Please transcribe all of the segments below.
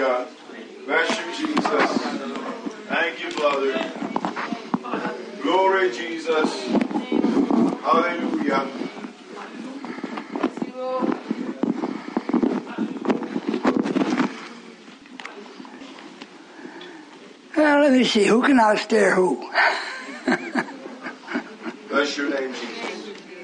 Hallelujah. Bless you, Jesus. Thank you, Father. Glory, Jesus. Hallelujah. Well, let me see. Who can outstare who? Bless your name, Jesus.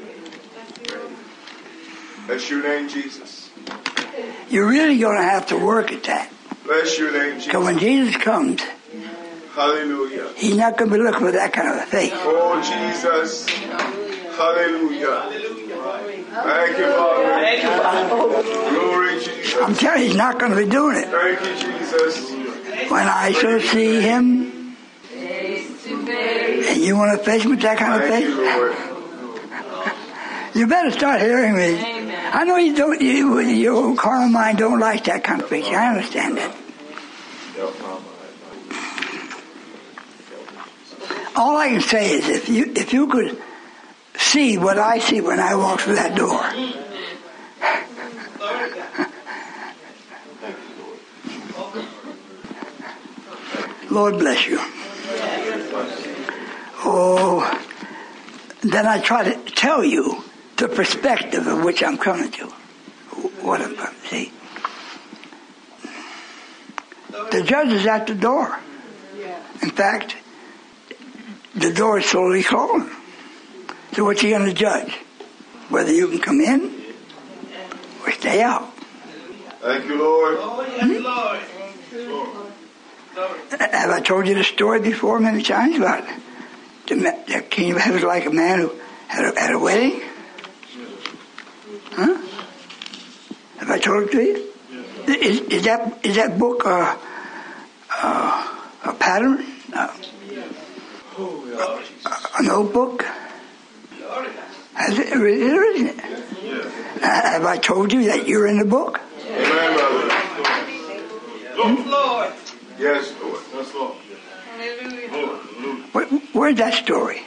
Bless your name, Jesus. You're really going to have to work at that. Bless your name, Jesus. Because when Jesus comes, hallelujah, He's not going to be looking for that kind of a faith. Oh, Jesus. Hallelujah. Thank you, Father. Thank you, Father. Glory, Jesus. I'm telling you, He's not going to be doing it. Thank you, Jesus. When I shall see Him, and you want to face with that kind of faith? Thank you, Lord. You better start hearing me. Amen. I know you don't. Your carnal mind don't like that kind of faith. I understand that. All I can say is, if you could see what I see when I walk through that door. Lord bless you. Oh, then I try to tell you the perspective of which I'm coming to. What I'm coming to see. The judge is at the door. In fact, the door is slowly closing. So what's he going to judge? Whether you can come in or stay out. Thank you, Lord. Have I told you the story before many times about the king of heaven was like a man who had a wedding? Huh? Have I told it to you? Is that book a pattern? An old book? Isn't it? Have I told you that you're in the book? Amen, brother. Lord. Yes, Lord. Yes, Lord. Where's that story?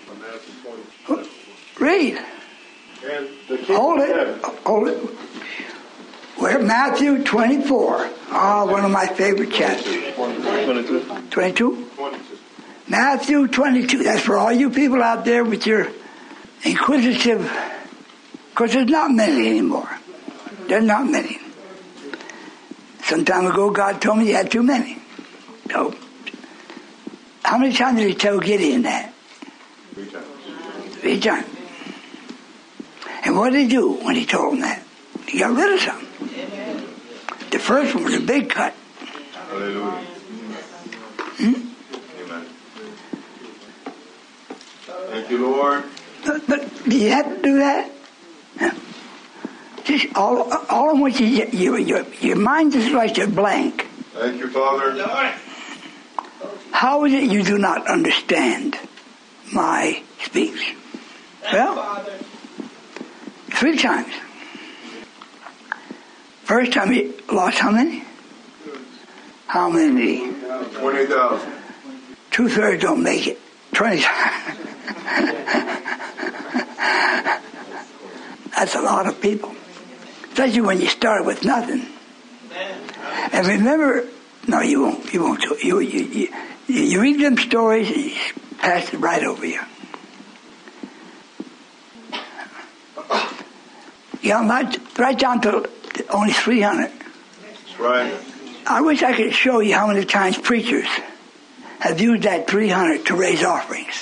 Read. Hold it. Where? Matthew 24. One of my favorite chapters. 22? Matthew 22. That's for all you people out there with your inquisitive, because there's not many anymore. There's not many. Some time ago, God told me He had too many. So, how many times did He tell Gideon that? 3 times. 3 times. And what did He do when He told him that? He got rid of some. The first one was a big cut. Hallelujah. Amen. Thank you, Lord. But do you have to do that? Just all of which your mind is like a blank. Thank you, Father. How is it you do not understand my speech? Well, 3 times. First time he lost how many? How many? 20,000. 2/3 don't make it. 20. That's a lot of people. Especially when you start with nothing. And remember, no, you won't. You won't. You read them stories and you pass it right over you. Right down to only 300. That's right. I wish I could show you how many times preachers have used that 300 to raise offerings.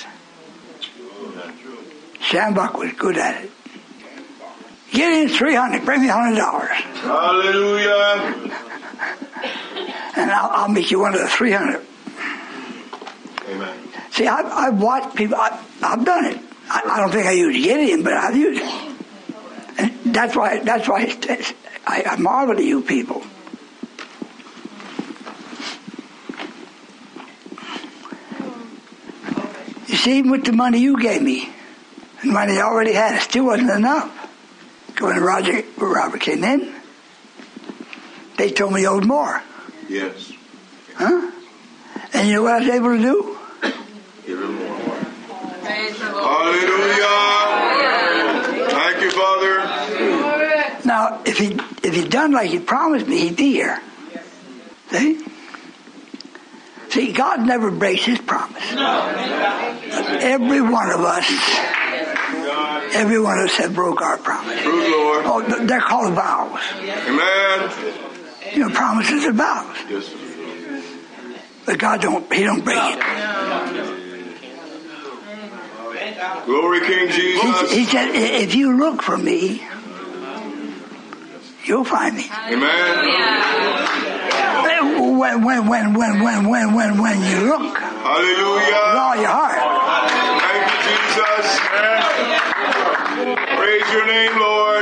Shambach was good at it. Get in 300, bring me $100. Hallelujah. And I'll make you one of the 300. Amen. See, I've watched people, I've done it. I don't think I use Gideon, but I've used it. And that's why I marvel at you people. You see, even with the money you gave me, the money I already had, it still wasn't enough. When Robert came in, they told me he owed more. Yes. Huh? And you know what I was able to do? Give him more. Hallelujah. Thank you, Father. Now, if he'd done like he promised me, he'd be here. See, God never breaks his promise. Every one of us have broke our promise. True, Lord. Oh, they're called vows. Amen. Promises are vows. Yes. But God he don't break it. Glory, King Jesus. He said, if you look for me, you'll find me. Amen. When you look. Hallelujah. With all your heart. Thank you, Jesus. Praise your name, Lord.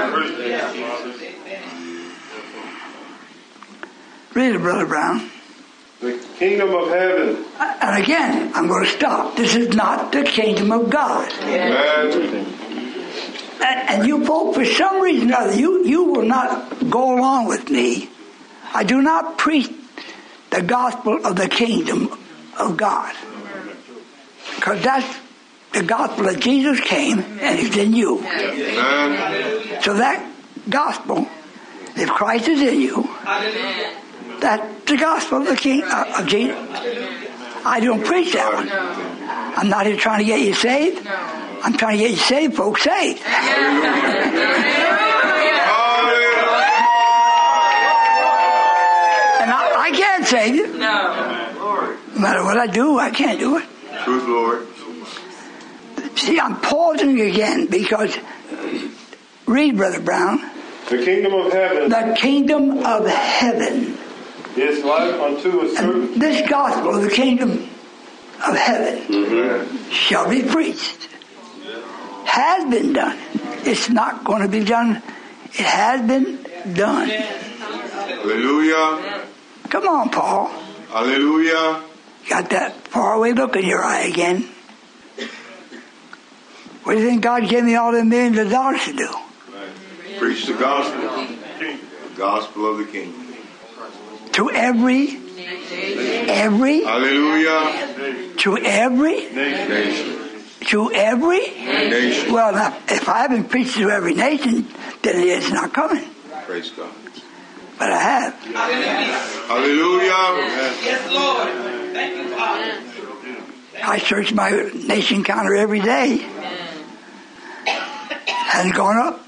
Read it, Brother Brown. The kingdom of heaven. And again, I'm going to stop. This is not the kingdom of God. Amen. And you folk, for some reason or other, you will not go along with me. I do not preach the gospel of the kingdom of God. Because that's the gospel that Jesus came and is in you. Amen. So that gospel, if Christ is in you, that's the gospel of the King of Jesus. I don't preach that one. I'm not here trying to get you saved. I'm trying to get you saved, folks, saved. And I can't save you. No matter what I do, I can't do it. Truth, Lord. See, I'm pausing again because, read, Brother Brown. The kingdom of heaven. The kingdom of heaven. Is like unto a certain. And this gospel of the kingdom of heaven shall be preached. Has been done. It's not going to be done. It has been done. Hallelujah. Come on, Paul. Hallelujah. Got that faraway look in your eye again. What do you think God gave me all the millions of dollars to do? Preach the gospel. The gospel of the kingdom. To every Hallelujah. To every Nation. To every Nation. Well, now, if I haven't preached to every nation, then it's not coming. Praise God. But I have. Hallelujah. Yes, Lord. Thank you, Father. I search my nation counter every day. Hasn't gone up.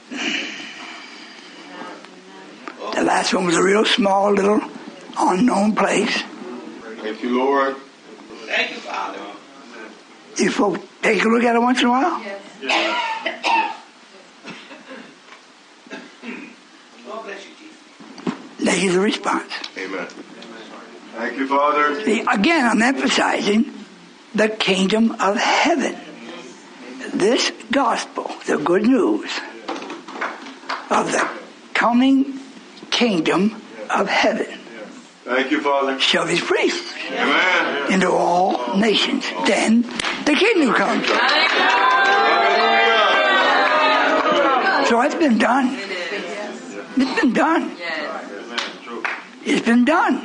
The last one was a real small, little, unknown place. Thank you, Lord. Thank you, Father. You folks take a look at it once in a while? Yes. God bless you, Jesus. There's the response. Amen. Thank you, Father. See, again, I'm emphasizing the kingdom of heaven. This gospel, the good news of the coming kingdom of heaven, Thank you, Father. shall be preached Amen. into all nations. Then the kingdom comes. Hallelujah. So it's been done. It's been done. It's been done.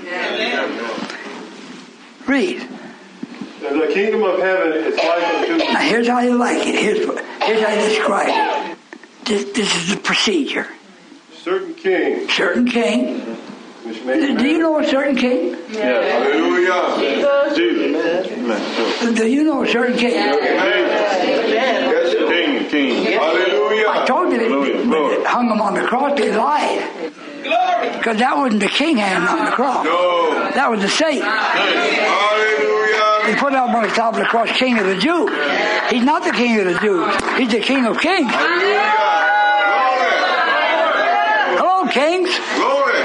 Read. The kingdom of heaven is like unto. Now here's how you like it. Here's how you describe it. This is the procedure. Certain king. Certain king. Which made. Do you know a certain king? Hallelujah. Do you know a certain king? Yes, King. hallelujah. I told you that they hung him on the cross. They lied. Because that wasn't the king hanging on the cross. No. That was the Satan. Hallelujah. They put him on the top of the cross, King of the Jews. He's not the King of the Jews. He's the King of Kings. Hello, kings. Glory.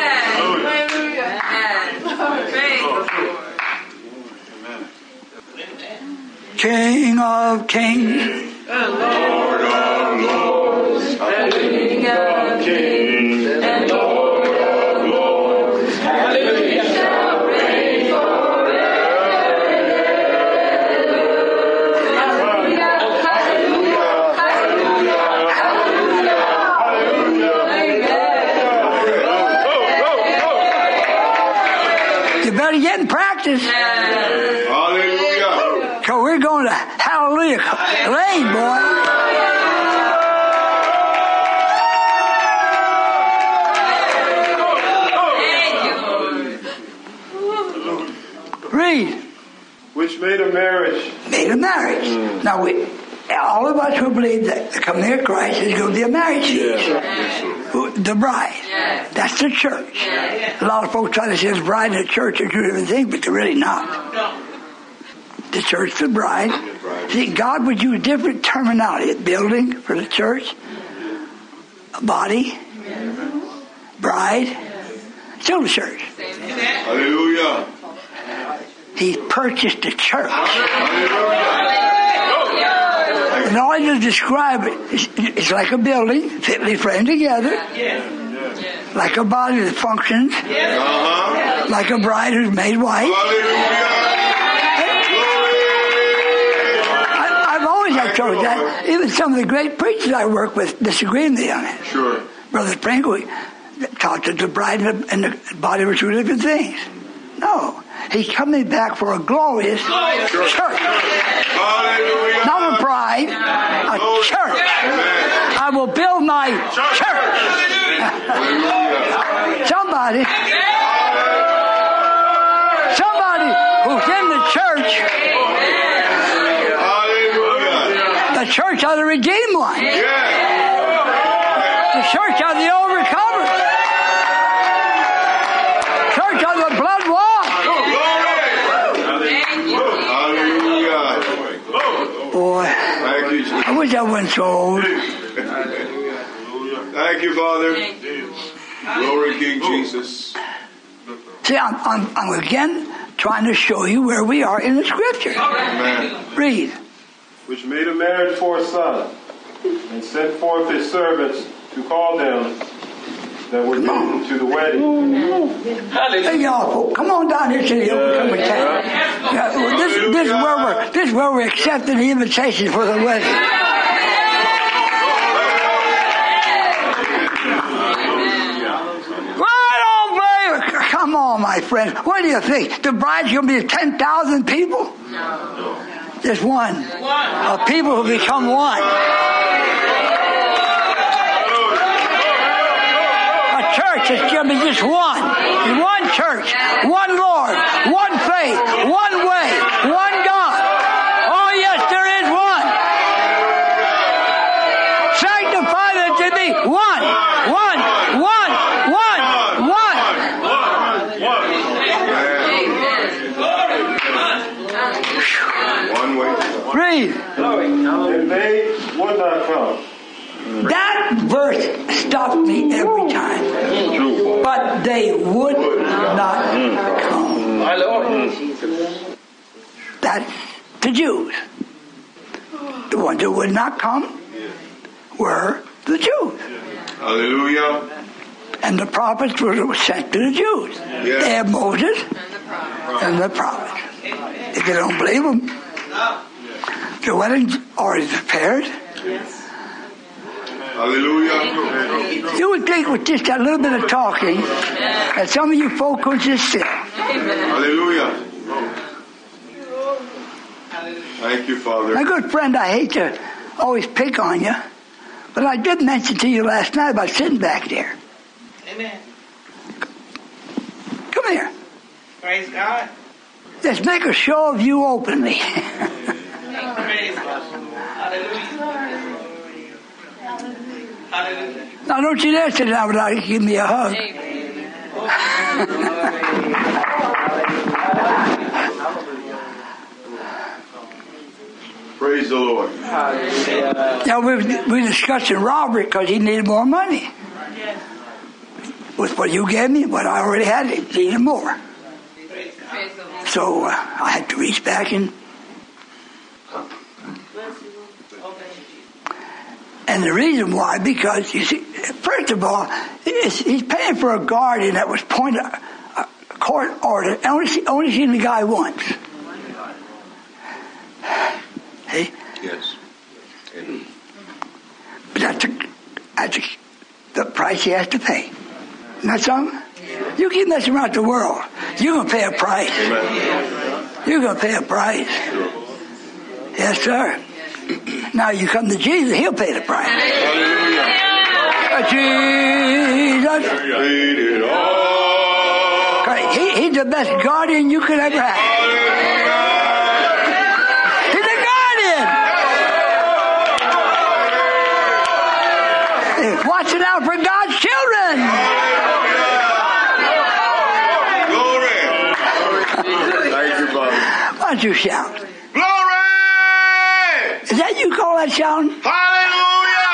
King of Kings. Lord of Lords. King of kings and Lord of lords. Hallelujah. Shall reign You better get in practice. Hallelujah. Because we're going to Hallelujah Lane, boy. Read. Which made a marriage. Made a marriage. Now, all of us who believe that the coming of Christ is going to be a marriage feast. The bride. That's the church. A lot of folks try to say the bride and the church are two different things, but they're really not. The church, the bride. See, God would use different terminology. A building for the church, a body, bride, still the church. Hallelujah. He purchased the church. And all he does describe it, it's like a building, fitly framed together, like a body that functions, like a bride who's made white. I've always had trouble with that. Even some of the great preachers I work with disagree with me on it. Sure. Brother Sprinkle taught that the bride and the body were two different things. No. He's coming back for a glorious church. Hallelujah. Not a bride, a church. I will build my church. Somebody who's in the church, the church of the redeemed one, the church of the overcomer, church of the blood washed. Boy, I wish I wasn't so old. Thank you, Father. Glory, King Jesus. See, I'm again trying to show you where we are in the Scripture. Amen. Read. Which made a marriage for a son, and sent forth his servants to call them that were bidden to the wedding. Hey, y'all, come on down here to the overcoming tent. This is where we're accepting the invitation for the wedding. Right on, baby. Come on, my friend. What do you think? The bride's going to be 10,000 people? No. Just one. Of people who become one. Church is going to be just one church, one Lord, one faith, one way, one God. Oh yes, there is one. Sanctify them to be one. Read. And they would not come. That verse stopped me every time. But they would not come. My Lord. That's the Jews. The ones who would not come were the Jews. Hallelujah. And the prophets were sent to the Jews. Yes. They have Moses and the prophets. If you don't believe them, the wedding's already prepared. Hallelujah. You would think with just a little bit of talking that some of you folk could just sit. Hallelujah. Thank you, Father. My good friend, I hate to always pick on you, but I did mention to you last night about sitting back there. Amen. Come here. Praise God. Let's make a show of you openly. Praise God. Hallelujah. Hallelujah. Now don't you dare sit down without giving me a hug. Praise the Lord. Now we're discussing Robert because he needed more money. With what you gave me, what I already had, he needed more. So I had to reach back and the reason why, because you see, first of all, he's paying for a guardian that was appointed a court order. Only seen the guy once. See? Yes. But that's the price he has to pay. Isn't that something? You keep messing around the world, you're going to pay a price. Amen. You're going to pay a price. Yes, sir. Now you come to Jesus, he'll pay the price. Jesus. Paid it all. He's the best guardian you could ever have. watching out for God's children. Glory. Thank you, Father. Why don't you shout? Glory. Is that you call that shouting? Hallelujah.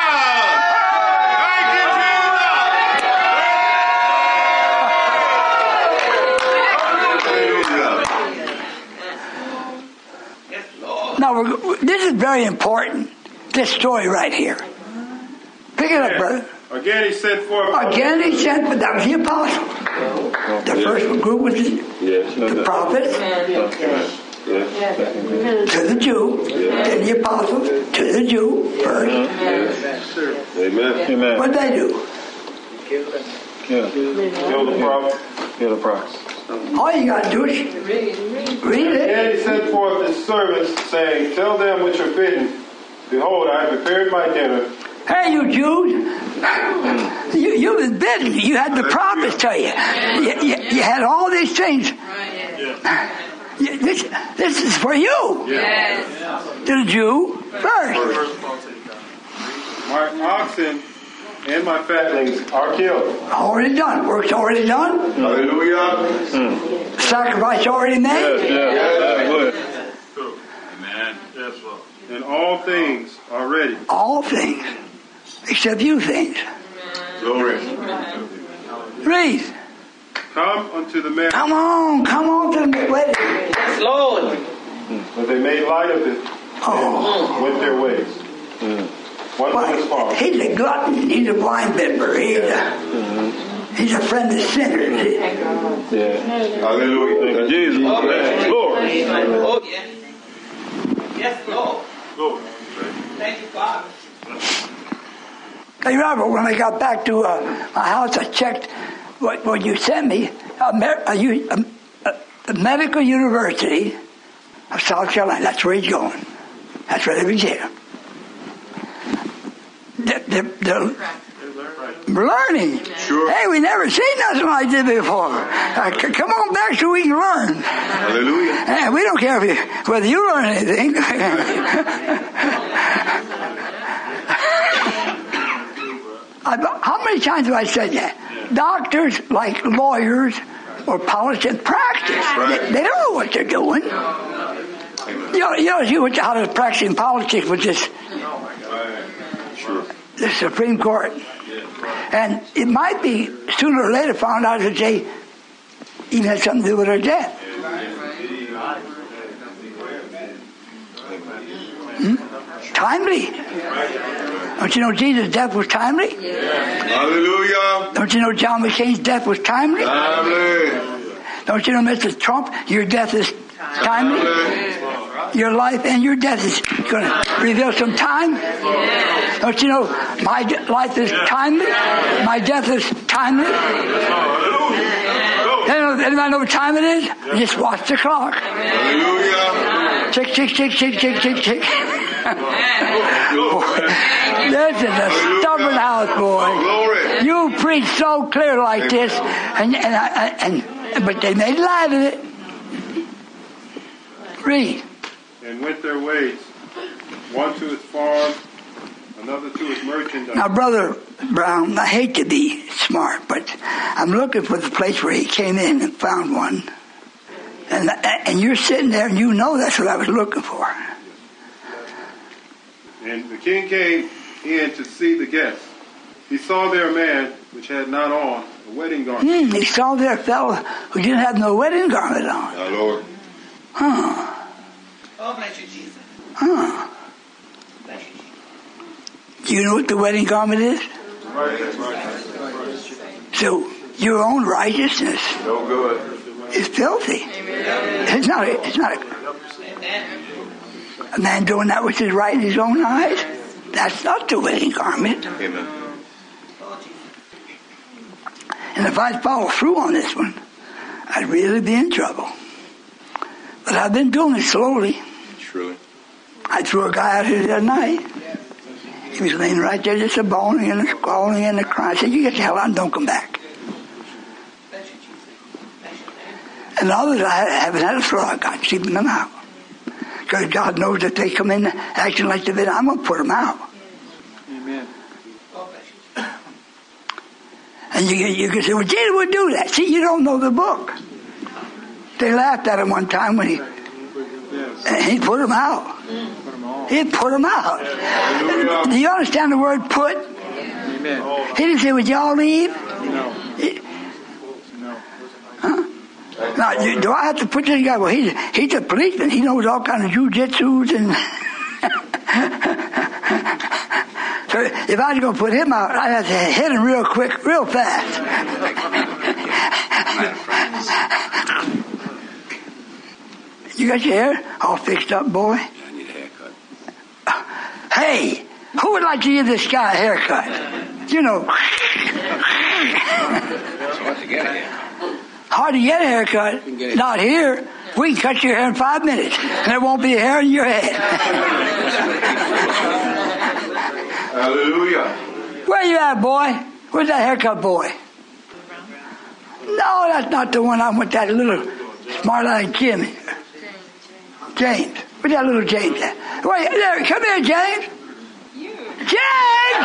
Now, this is very important, this story right here. Pick it up, brother. Again, he sent forth. Again, he sent, but that was the apostles. The first group was the prophets, to the Jew, then the apostles, to the Jew first. Amen. What did they do? Kill the prophet. Kill the prophets. All you got to do is read it. And he sent forth his servants, saying, Tell them which are bidden, Behold, I have prepared my dinner. Hey, you Jews, you was bidden. You had the prophets tell you. You had all these things. This is for you. To the Jew first. My oxen and my fatlings are killed. Already done. Work's already done. Hallelujah. Sacrifice already made. Amen. And all things are ready. All things. Except few things. Glory. Read. Come unto the marriage. Come on to the wedding. Yes, Lord. But they made light of it and went their ways. One to his father. He's a glutton. He's a wine bibber. He's a friend of sinners. Hallelujah. Jesus. Lord. Oh, yes. Yes, Lord. Thank you, Father. Hey, Robert, when I got back to my house, I checked what you sent me. The Medical University of South Carolina. That's where he's going. That's where he's here. They're learning. Sure. Hey, we never seen nothing like this before. Come on back so we can learn. Hallelujah. And we don't care whether you learn anything. How many times have I said that? Doctors, like lawyers or politicians, practice. Right. They don't know what they're doing. You know how to practice in politics with this the Supreme Court. And it might be sooner or later found out that they even had something to do with her death. Timely. Don't you know Jesus' death was timely? Hallelujah. Don't you know John McCain's death was timely? Timely. Don't you know, Mr. Trump, your death is timely? Your life and your death is going to reveal some time. Don't you know my life is timely? My death is timely. Anybody know what time it is? Just watch the clock. Hallelujah. Tick, tick, tick, tick, tick, tick, tick. This is a stubborn house, boy. Glory. You preach so clear like this, but they made light of it. Read. And went their ways, one to his farm, another to his merchandise. Now, Brother Brown, I hate to be smart, but I'm looking for the place where he came in and found one. And you're sitting there and you know that's what I was looking for. And the king came in to see the guests. He saw there a man which had not on a wedding garment. He saw there a fellow who didn't have no wedding garment on. Our Lord. Huh. Oh, bless you, Jesus. Huh. Bless you, Jesus. Do you know what the wedding garment is? So your own righteousness No good. is filthy. It's not a man doing that which is right in his own eyes. That's not the wedding garment. Amen. And if I'd follow through on this one, I'd really be in trouble. But I've been doing it slowly. Truly. I threw a guy out here the other night. He was laying right there just a-boning and squalling and crying. I said, you get the hell out and don't come back. And others I haven't had a throw. I got keeping them out. Because God knows if they come in acting like they've been, I'm going to put them out. Amen. And you can say, well, Jesus would do that. See, you don't know the book. They laughed at him one time when he put him out. He put him out. Do you understand the word put? Amen. He didn't say, would y'all leave? No. Huh? Now, do I have to put this guy? Well, he's a policeman. He knows all kinds of jujitsus and... So if I was going to put him out, I'd have to hit him real quick, real fast. You got your hair all fixed up, boy? I need a haircut. Hey, who would like to give this guy a haircut? You know. Hard to get a haircut. Hard to get a haircut. Not here. We can cut your hair in 5 minutes, and there won't be a hair in your head. Hallelujah. Where you at, boy? Where's that haircut boy? No, that's not the one. I'm with that little smart-eyed Jimmy. James. Where's that little James at? Wait, there. Come here, James. James!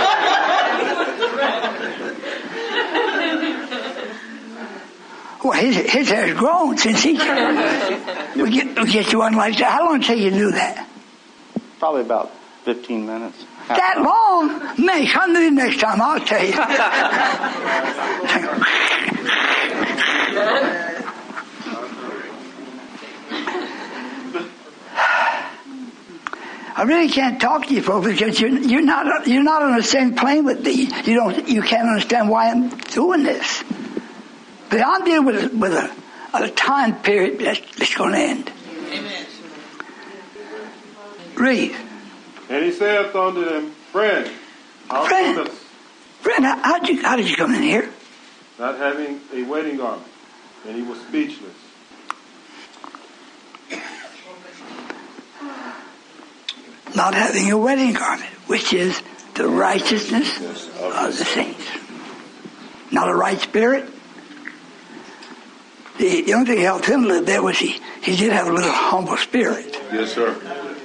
Well, his hair's grown since he... We get you one like that. How long did it take you to do that? Probably about 15 minutes. That long? Man, come to me next time, I'll tell you. I really can't talk to you folks because you're not on the same plane with me. You can't understand why I'm doing this. But I'm dealing with a time period that's going to end. Amen. Read. And he saith unto them, Friend, how comest Friend, how did you come in here? not having a wedding garment? And he was speechless. Not having a wedding garment, which is the righteousness of the saints. Not a right spirit. The only thing that helped him a little bit was he did have a little humble spirit. Yes, sir.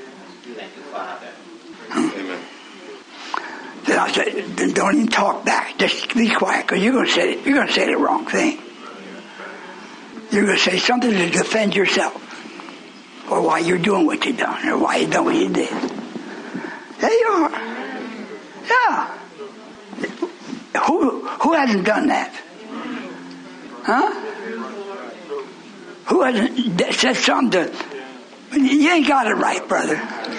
Amen. Then I said, then don't even talk back. Just be quiet, because you're going to say the wrong thing. You're going to say something to defend yourself, or why you're doing what you've done, or why you done what you did. There you are. Yeah. Who hasn't done that? Huh? Who hasn't said something to... You ain't got it right, brother.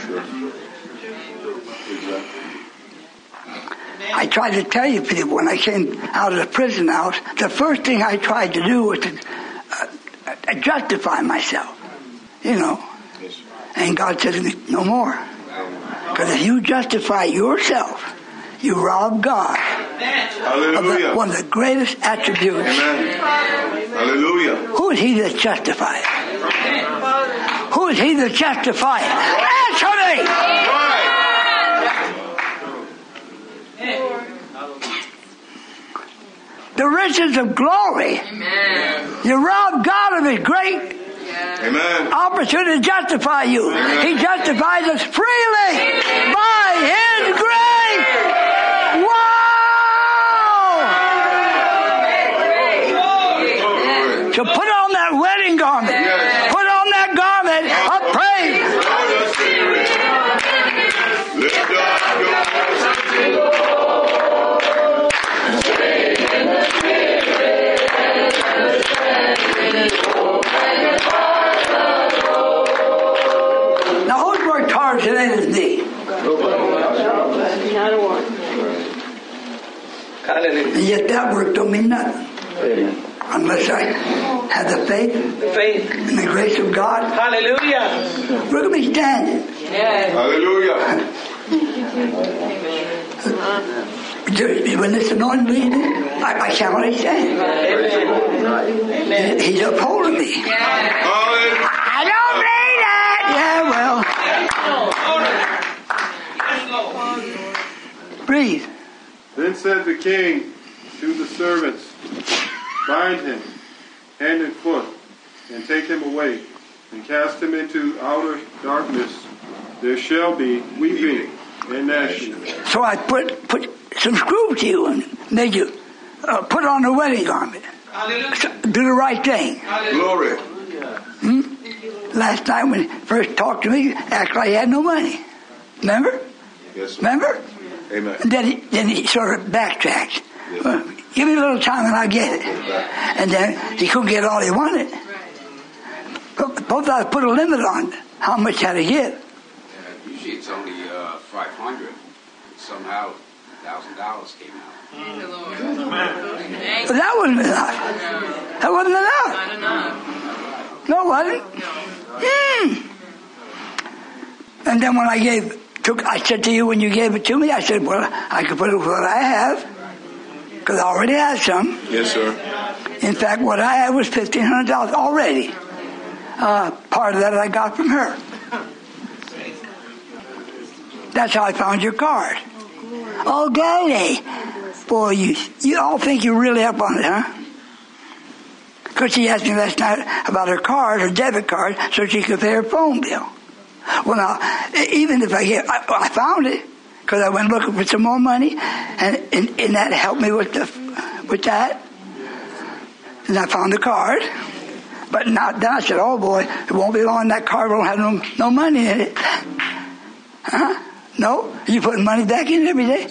I tried to tell you people when I came out of the prison house, the first thing I tried to do was to justify myself. You know. And God said to me, no more. Because if you justify yourself, you rob God of one of the greatest attributes. Amen. Hallelujah. Who is he that justifies? Who is he that justifies? Answer me! The riches of glory. Amen. You rob God of his great opportunity to justify you. Amen. He justifies us freely by his grace. Wow! So put on that wedding garment. Put on that garment of praise. Now who's worked hard today than me? Not a one. Hallelujah. And yet that work don't mean nothing. Amen. Unless I have the faith and the grace of God. Hallelujah. Look at me standing. Yes. Hallelujah. When this anointing leading, I can't really stand. He's upholding me. I don't believe that. Yeah, well. Breathe. Then said the king to the servants, Bind him, hand and foot, and take him away, and cast him into outer darkness. There shall be weeping and gnashing. So I put some screw to you and made you put on the wedding garment. Do the right thing. Glory. Last night when he first talked to me, acted like he had no money. Remember? Yes, sir. Remember? Amen. And then he sort of backtracked. Yes. Well, give me a little time and I'll get it. And then he couldn't get all he wanted. But both of us put a limit on how much had to get. Usually it's only $500. Somehow $1,000 came out. But that wasn't enough. That wasn't enough. No, it wasn't. And then when I said to you when you gave it to me, I said, well, I could put it with what I have, because I already had some. Yes, sir. In fact, what I had was $1,500 already. Part of that I got from her. That's how I found your card. Oh, golly. Boy, you all think you're really up on it, huh? Because she asked me last night about her card, her debit card, so she could pay her phone bill. Well, now, even if I found it, because I went looking for some more money, and that helped me with that. And I found the card. But then I said, oh boy, it won't be long, that card won't have no money in it. Huh? No? You putting money back in every day?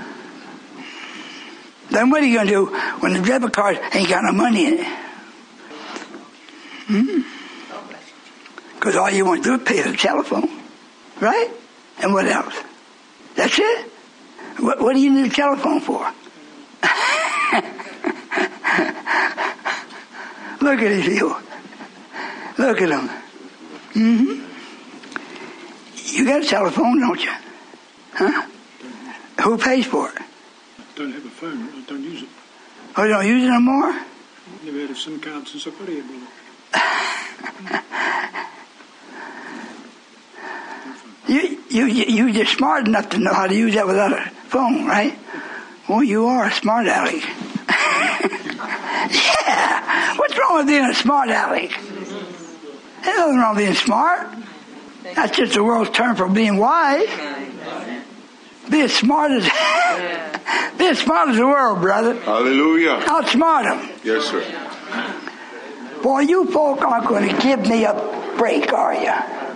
Then what are you going to do when the debit card ain't got no money in it? Because all you want to do is pay the telephone. Right? And what else? That's it? What do you need a telephone for? Look at these people. Look at them. You got a telephone, don't you? Huh? Who pays for it? I don't have a phone. I don't use it. Oh, you don't use it no more? I've never had a SIM card since I got here, brother. You're just smart enough to know how to use that without a phone, right? Well, you are a smart aleck. Yeah. What's wrong with being a smart aleck? There's nothing wrong with being smart. That's just the world's term for being wise. Be as smart as the world, brother. Hallelujah. Outsmart them. Yes, sir. Boy, you folk aren't going to give me a break, are you?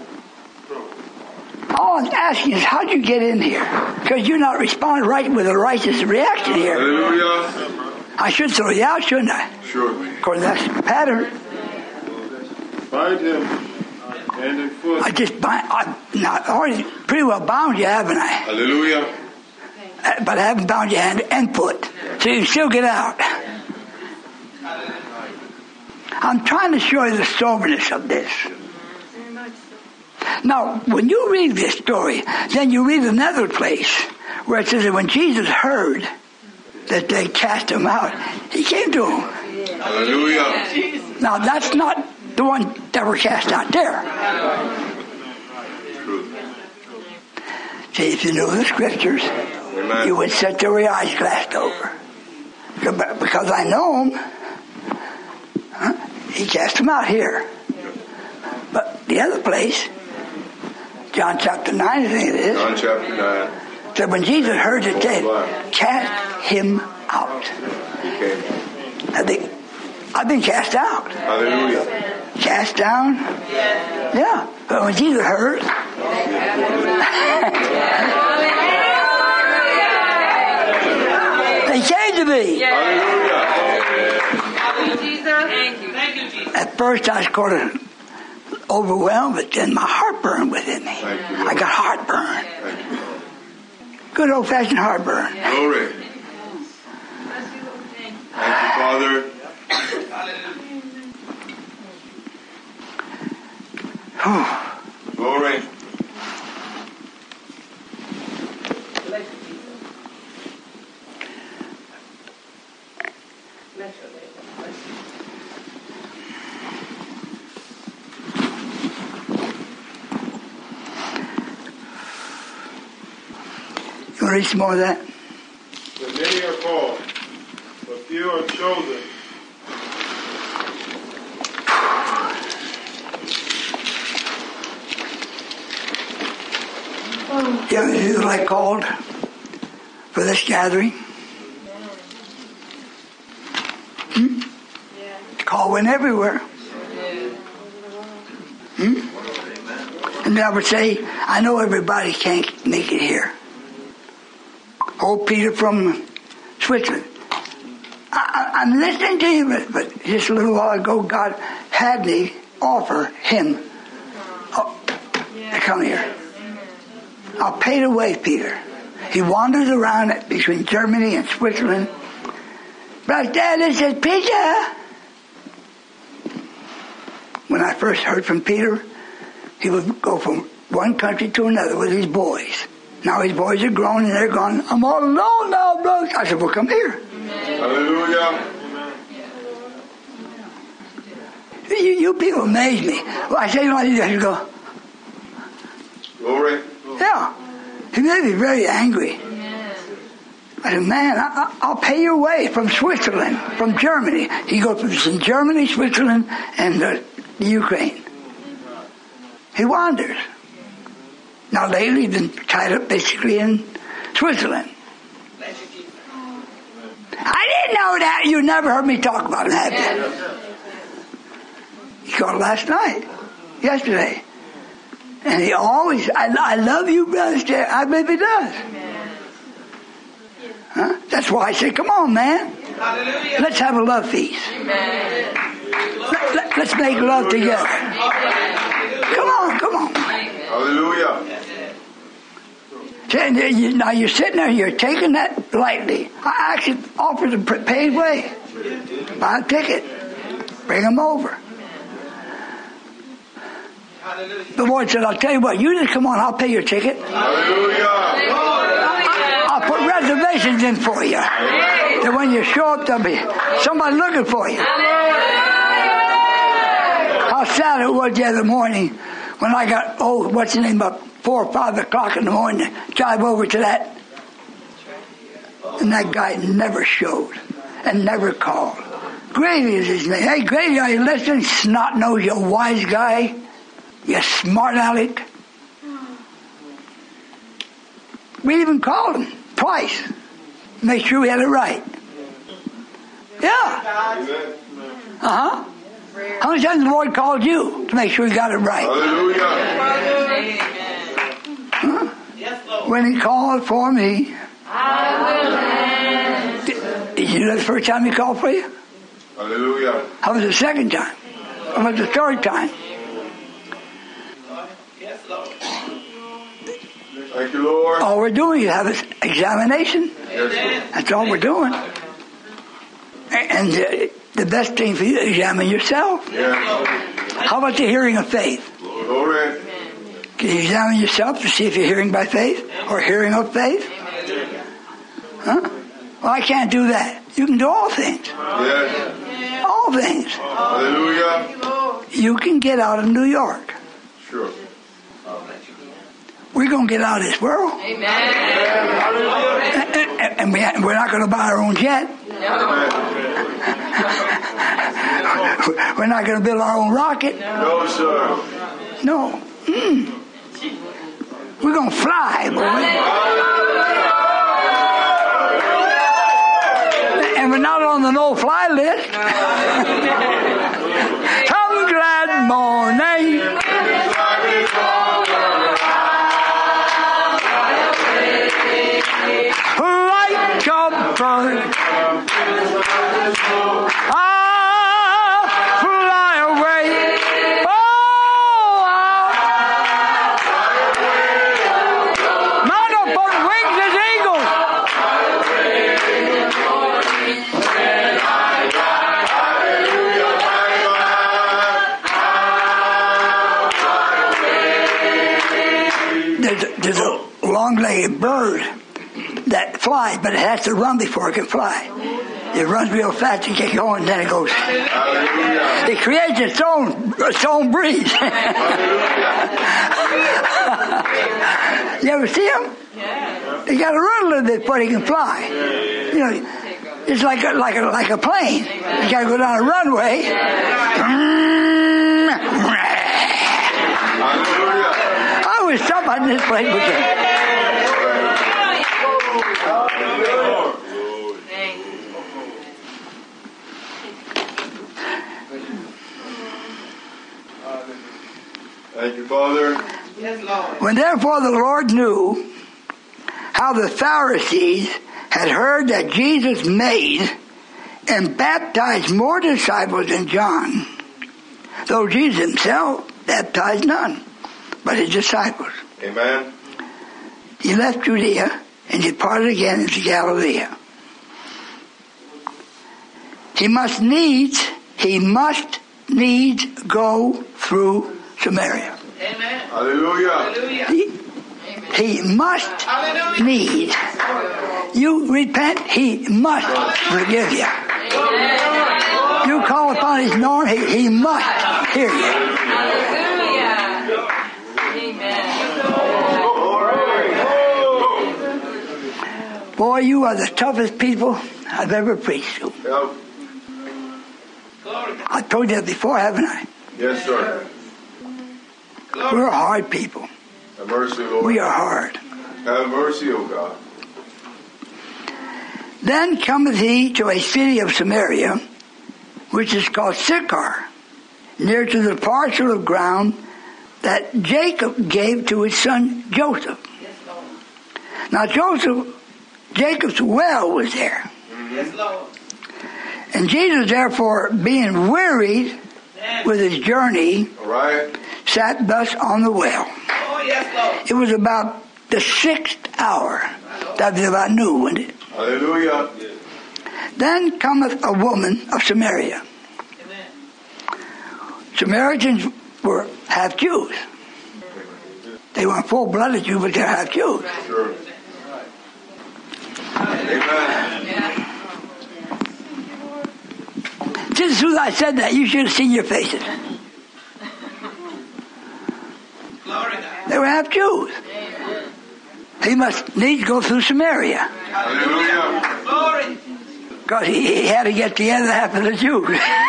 All I'm asking is, how'd you get in here? Because you're not responding right with a righteous reaction here. Hallelujah. I should throw you out, shouldn't I? Sure. According to that pattern. Bind him hand and foot. I've already pretty well bound you, haven't I? Hallelujah. But I haven't bound your hand and foot. So you can still get out. I'm trying to show you the soberness of this. Now, when you read this story, then you read another place where it says that when Jesus heard that they cast him out, he came to him. Hallelujah. Now, that's not the one that were cast out there. See, if you knew the scriptures, Amen. you would sit there with your eyes glassed over. Because I know him, he cast him out here. But the other place, John chapter 9, I think it is. John chapter 9. So when Jesus heard that they cast him out. I think, I've been cast out. Hallelujah. Cast down? Yeah. But when Jesus heard, they came to me. Hallelujah. Thank you, Jesus. At first I was sort of overwhelmed, but then my heartburn within me. I got heartburn. Good old-fashioned heartburn. Glory. Thank you, Father. Glory. You want to read some more of that? The many are called, but few are chosen. Yeah, who I called for this gathering? went everywhere. And then I would say, I know everybody can't make it here. Old Peter from Switzerland. I'm listening to you, but just a little while ago, God had me offer him to come here. I'll pay the way, Peter. He wanders around between Germany and Switzerland. But Dad says, Peter. When I first heard from Peter, he would go from one country to another with his boys. Now his boys are grown and they're gone. I'm all alone now, bro. I said, well, come here. Hallelujah. You people amaze me. Well, I say, you go, Glory. yeah. He made me very angry. I said, man, I'll pay your way from Switzerland, from Germany. He goes from Germany, Switzerland, and the Ukraine. He wanders. Now lately he's been tied up basically in Switzerland. I didn't know that. You never heard me talk about him, have you? He called last night, yesterday. And he always, I love you, brother. I believe he does. Huh? That's why I said, come on, man. Let's have a love feast. Let's make love together. Come on. Hallelujah. Now you're sitting there, you're taking that lightly. I actually offered a paid way. Buy a ticket. Bring them over. The Lord said, I'll tell you what, you just come on, I'll pay your ticket. Hallelujah. I'll put reservations in for you. And when you show up, there'll be somebody looking for you. How sad it was the other morning when I got, what's the name, about 4 or 5 o'clock in the morning to drive over to that. And that guy never showed and never called. Grady is his name. Hey, Grady, are you listening? Snot nose, you wise guy. You smart aleck. We even called him twice. Make sure we had it right. Yeah. Uh-huh. How many times the Lord called you to make sure you got it right? Hallelujah. Huh? When he called for me, did you know the first time he called for you? Hallelujah. How was the second time? How was the third time? Thank you, Lord. All we're doing is have an examination. Yes, That's all we're doing. And the best thing for you to examine yourself. yes. How about the hearing of faith? Glory. Can you examine yourself to see if you're hearing by faith or hearing of faith? Huh? Well, I can't do that. You can do all things. Yes. All things. Hallelujah. You can get out of New York. Sure. We're going to get out of this world. Amen. And we're not going to buy our own jet. We're not going to build our own rocket. No, sir. No. We're going to fly, boy. And we're not on the no-fly list. Some glad morning. Like a bird, I'll fly away. Mount up on wings as eagles. There's a long-legged bird that flies, but it has to run before it can fly. It runs real fast and gets going, and then it goes. It creates its own breeze. You ever see them? They got to run a little bit before they can fly. You know, it's like a plane. You got to go down a runway. I was somebody in this place with that. Thank you, Father. Yes, Lord. When therefore the Lord knew how the Pharisees had heard that Jesus made and baptized more disciples than John, though Jesus himself baptized none, but his disciples. Amen. He left Judea and departed again into Galilee. He must needs go through Samaria. Amen. Hallelujah. Hallelujah. He must need. You repent, he must forgive you. You call upon his name, he must hear you. Boy, you are the toughest people I've ever preached to. Yep. I told you that before, haven't I? Yes, sir. We're hard people. Have mercy, Lord. We are hard. Have mercy, O God. Then cometh he to a city of Samaria, which is called Sychar, near to the parcel of ground that Jacob gave to his son Joseph. Now Jacob's well was there. Yes, Lord. And Jesus, therefore, being wearied with his journey, All right. sat thus on the well. Oh, yes, Lord. It was about the 6th hour. That was about noon, wasn't it? Hallelujah. Then cometh a woman of Samaria. Amen. Samaritans were half Jews. They weren't full-blooded Jews, but they're half Jews. Sure. Amen. Just as soon as I said that, you should have seen your faces. Glory to God. They were half Jews. He must needs go through Samaria. Hallelujah. Glory. Because he had to get the other half of the Jews.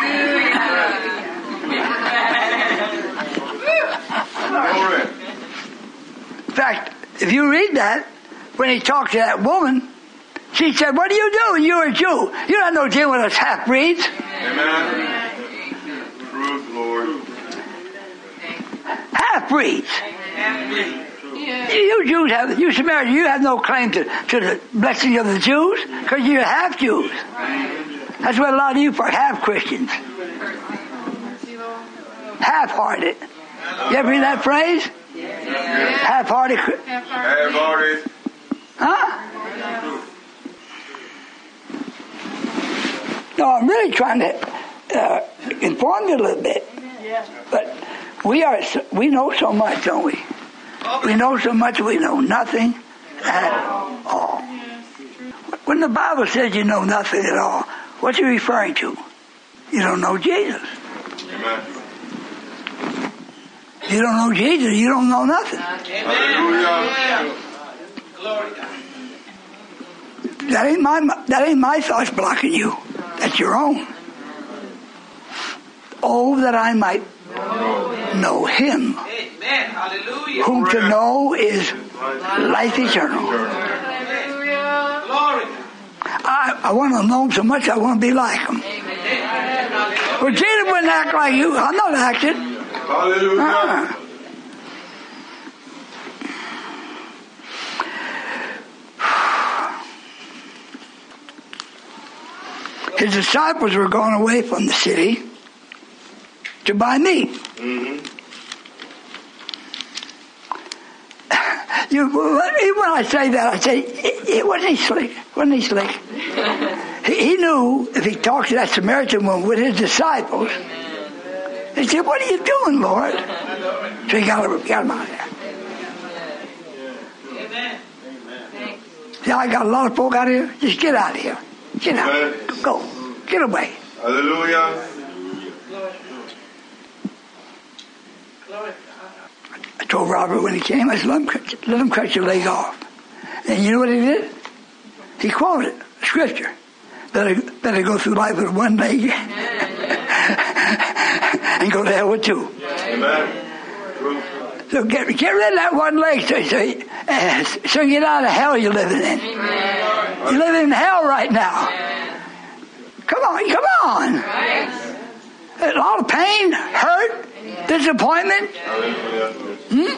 Glory. In fact, if you read that, when he talked to that woman, she said, "What are you doing? You're a Jew. You don't know dealing with us half-breeds." Amen. Truth, Lord. Half-breeds. You Jews you Samaritans, you have no claim to the blessing of the Jews because you're half Jews. That's what a lot of you are half Christians. Half-hearted. You ever hear that phrase? Half-hearted. Half-hearted. Huh? No, I'm really trying to inform you a little bit. But we know so much, don't we? We know so much, we know nothing at all. When the Bible says you know nothing at all, what's it referring to? You don't know Jesus. Amen. You don't know Jesus, you don't know nothing. Hallelujah. Glory to God. That ain't my thoughts blocking you. That's your own. Oh, that I might know him. Amen. Hallelujah. Whom to know is life eternal. Hallelujah. Glory. I want to know him so much I want to be like him. Well, Jesus wouldn't act like you. I'm not acting. Hallelujah. His disciples were going away from the city to buy meat. Mm-hmm. Even when I say that, I say, it wasn't he slick? Wasn't he slick? He knew if he talked to that Samaritan woman with his disciples, he said, "What are you doing, Lord?" So he got him out of there. Amen. See, I got a lot of folk out here. Just get out of here. Get out. Go. Get away. Hallelujah. I told Robert when he came, I said, let him cut your leg off. And you know what he did? He quoted scripture. Better go through life with one leg and go to hell with two. Amen. So get rid of that one leg so you get out of hell you're living in. You're living in hell right now. Come on. A lot of pain, hurt, Disappointment? Hmm?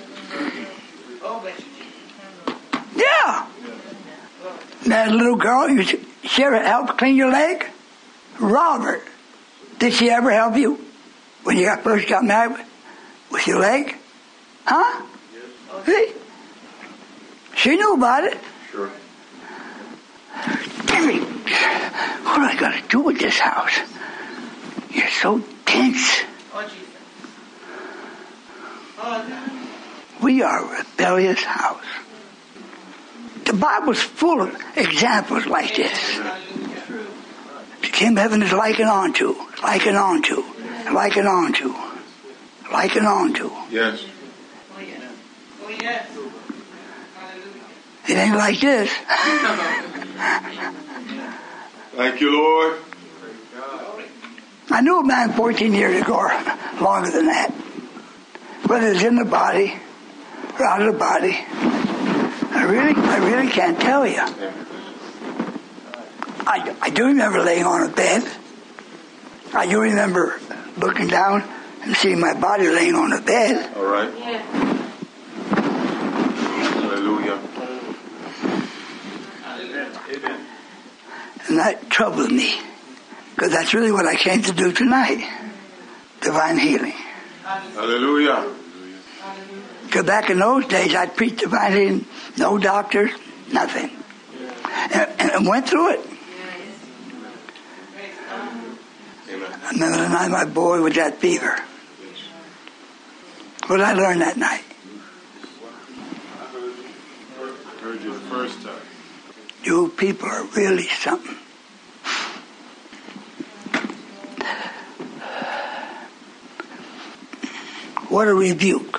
Yeah. That little girl, she ever help clean your leg? Robert, did she ever help you when you first got married with your leg? Huh? See? She knew about it. Sure. Jimmy, what do I got to do with this house? You're so tense. We are a rebellious house. The Bible's full of examples like this. The kingdom of heaven is likened on to. Yes. It ain't like this. Thank you, Lord. I knew a man 14 years ago, or longer than that. Whether it's in the body or out of the body, I really can't tell you. I do remember laying on a bed. I do remember looking down and seeing my body laying on a bed. All right. Hallelujah. And that troubled me. Because that's really what I came to do tonight. Divine healing. Hallelujah. Because back in those days, I'd preach divine healing, no doctors, nothing. And went through it. I remember the night my boy with that fever. What did I learn that night? I heard you the first time. You people are really something. What a rebuke.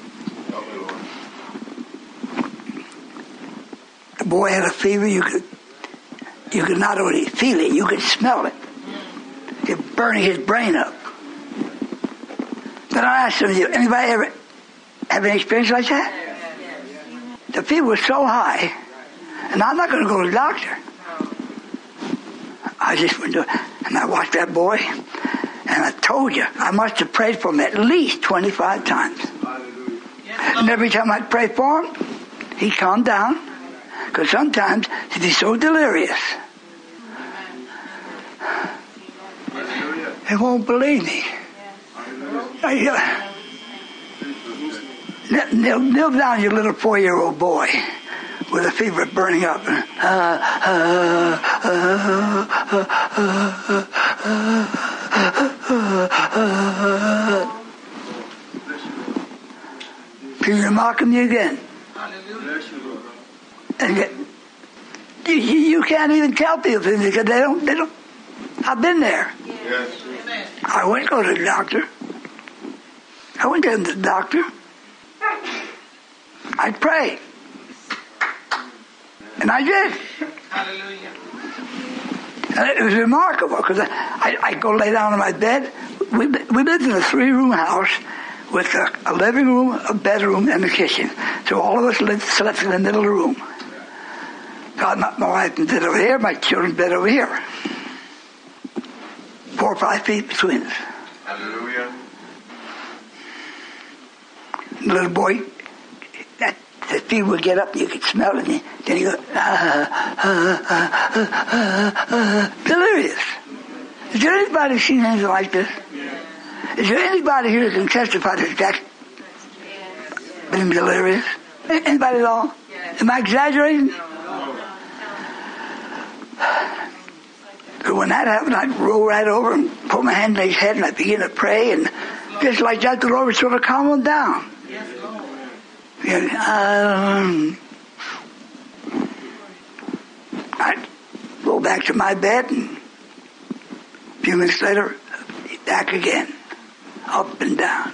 The boy had a fever, you could not only feel it, you could smell it. It burning his brain up. Then I asked him, anybody ever have any experience like that? The fever was so high, and I'm not going to go to the doctor. I just went to, and I watched that boy, and I told you, I must have prayed for him at least 25 times. And every time I'd pray for him, he'd calm down, because sometimes he'd be so delirious. They won't believe me. Kneel down, you little 4-year-old boy with a fever burning up. You're mocking me again. And you can't even tell people because they don't. I've been there. Yes. I wouldn't go to the doctor. I wouldn't go to the doctor. I'd pray. And I did. Hallelujah. And it was remarkable because I'd go lay down in my bed. We lived in a 3-room house with a living room, a bedroom, and a kitchen. So all of us slept in the middle of the room. So my wife bed over here, my children bed over here. 4 or 5 feet between us. Hallelujah. The little boy, the fever would get up and you could smell it. And then he go, delirious. Is there anybody seen anything like this? Is there anybody here that can testify that Jack's been delirious? Anybody at all? Am I exaggerating? So when that happened, I'd roll right over and put my hand on his head and I'd begin to pray, and just like that, the Lord would sort of calm him down. I'd go back to my bed, and a few minutes later, back again, up and down.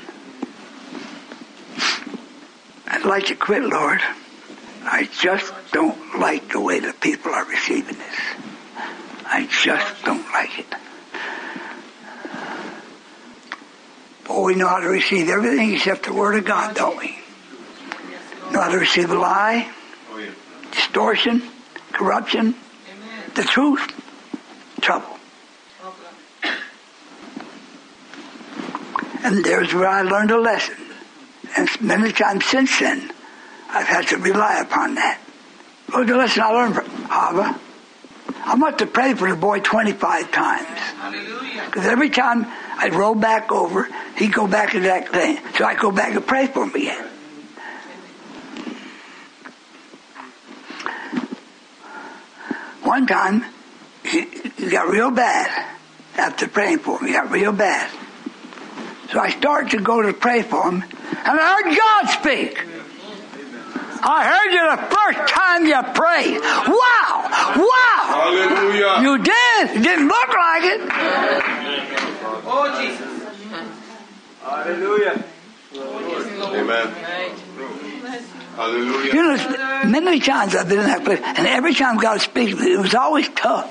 I'd like to quit, Lord. I just don't like the way the people are receiving this. I just don't like it. But we know how to receive everything except the Word of God, don't we? Know how to receive a lie, distortion, corruption, the truth, trouble. And there's where I learned a lesson. And many times since then, I've had to rely upon that. Look at the lesson I learned from Abba. I must have prayed for the boy 25 times. Because every time I'd roll back over, he'd go back to that thing. So I'd go back and pray for him again. One time, he got real bad after praying for him. He got real bad. So I started to go to pray for him, and I heard God speak. I heard you the first time you prayed. Wow! Wow! Hallelujah. You did. It didn't look like it. Oh, Jesus. Hallelujah. Amen. Hallelujah. You know, many times I've been in that place, and every time God speaks, it was always tough.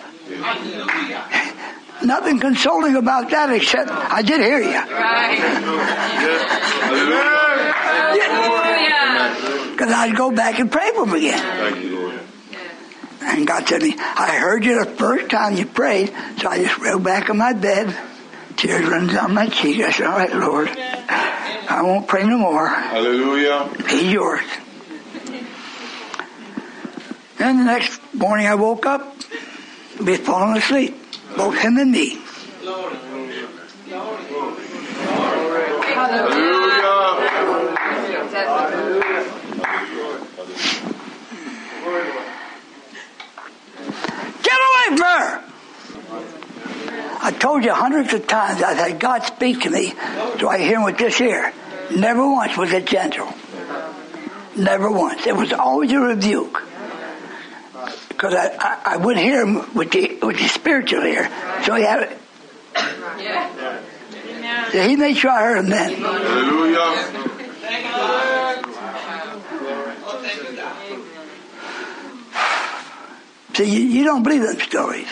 Nothing consoling about that except I did hear you. Because I'd go back and pray for him again. Thank you, Lord. And God said to me, I heard you the first time you prayed, so I just rolled back in my bed, tears running down my cheek. I said, all right, Lord, I won't pray no more. Hallelujah. He's yours. And the next morning I woke up, we had fallen asleep, both him and me. Get away from her! I told you hundreds of times I've had God speak to me, so I hear him with this ear. Never once was it gentle. Never once. It was always a rebuke. Because I wouldn't hear him with the spiritual ear. So he had it. So he made sure I heard him then. Hallelujah. See, you don't believe them stories.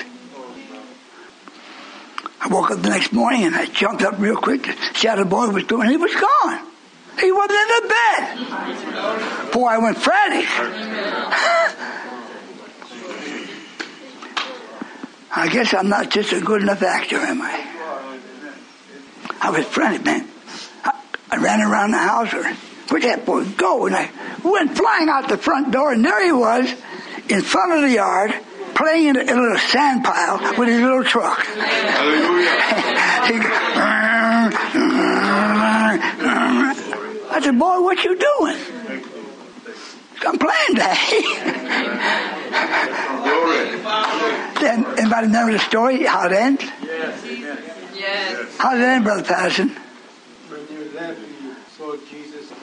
I woke up the next morning and I jumped up real quick to see how the boy was doing. He was gone. He wasn't in the bed. Boy, I went frantic. I guess I'm not just a good enough actor, am I? I was frantic, man. I ran around the house, or where'd that boy go? And I went flying out the front door, and there he was, in front of the yard, playing in a little sand pile with his little truck. I said, boy, what you doing? I'm playing, Daddy. Then, anybody remember the story, how it ends? Yes. How did it end, Brother Patterson? When you left, you saw Jesus.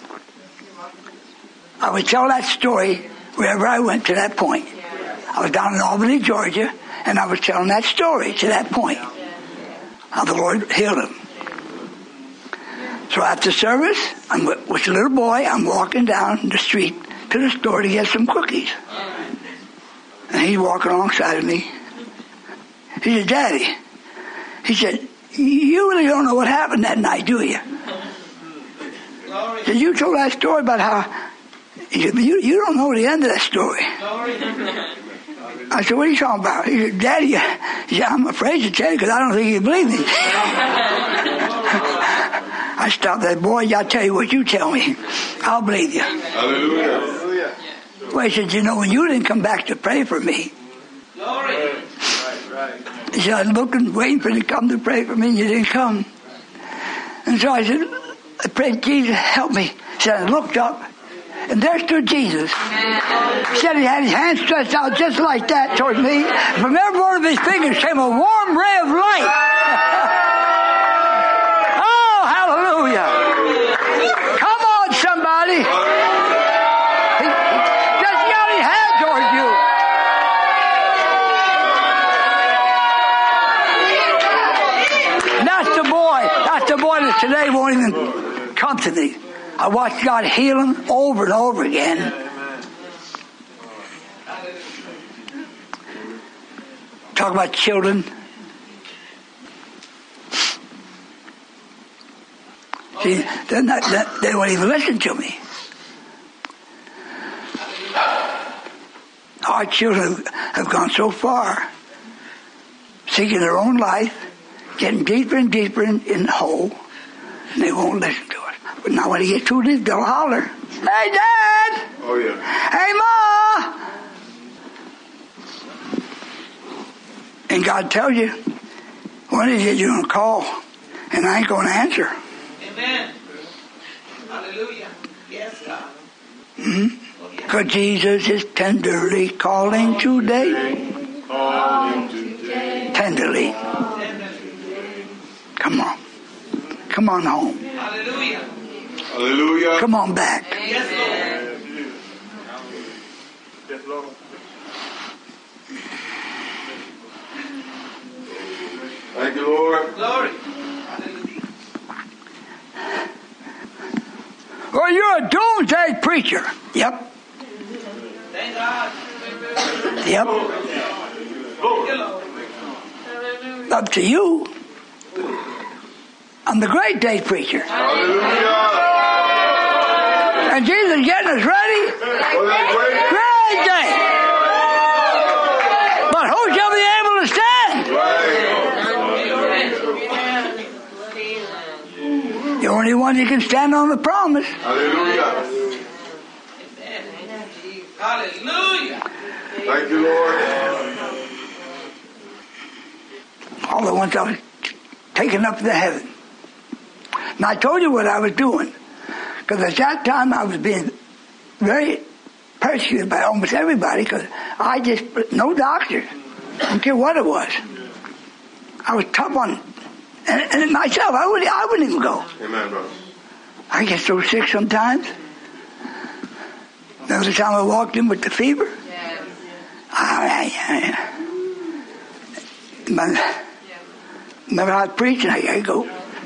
I would tell that story wherever I went to that point. I was down in Albany, Georgia, and I was telling that story to that point. How the Lord healed him. So after service, I'm with a little boy. I'm walking down the street to the store to get some cookies. And he's walking alongside of me. He said, Daddy, he said, you really don't know what happened that night, do you? He said, you told that story about how, he said, you don't know the end of that story. I said, what are you talking about? He said, Daddy, he said, I'm afraid to tell you because I don't think you believe me. I stopped that boy. I'll tell you what you tell me. I'll believe you. Hallelujah. Well, he said, you know, when you didn't come back to pray for me. He said, I was looking, waiting for you to come to pray for me, and you didn't come. And so I said, I prayed, Jesus, help me. He said, I looked up, and there stood Jesus. He said he had his hand stretched out just like that toward me. From every one of his fingers came a warm ray of light. Oh, hallelujah. Come on, somebody. He just got his hand toward you. And that's the boy that today won't even come to me. I watched God heal him over and over again. Talk about children. See, they won't even listen to me. Our children have gone so far, seeking their own life, getting deeper and deeper in the hole, And they won't listen to us. But now when they get through this, they'll holler, "Hey, Dad!" Oh, yeah. "Hey, Ma!" And God tells you, when is it you're going to call? And I ain't going to answer. Amen. Hallelujah. Yes, God. Because Jesus is tenderly calling today. Tenderly. Come on. Come on home. Hallelujah. Hallelujah. Come on back. Yes, Lord. Thank you, Lord. Glory. Well, you're a doomsday preacher. Yep. Thank God. Yep. Up to you. I'm the great day preacher. Hallelujah. And Jesus is getting us ready. Oh, that's great. Great day. But who shall be able to stand? The only one who can stand on the promise. Hallelujah. Hallelujah. Thank you, Lord. All the ones I was taken up to heaven. And I told you what I was doing. Because at that time I was being very persecuted by almost everybody. Because I just, no doctors. I don't care what it was. I was tough on, and myself, I wouldn't even go. Amen, brother. I get so sick sometimes. There was a time I walked in with the fever. Remember I was preaching, I go.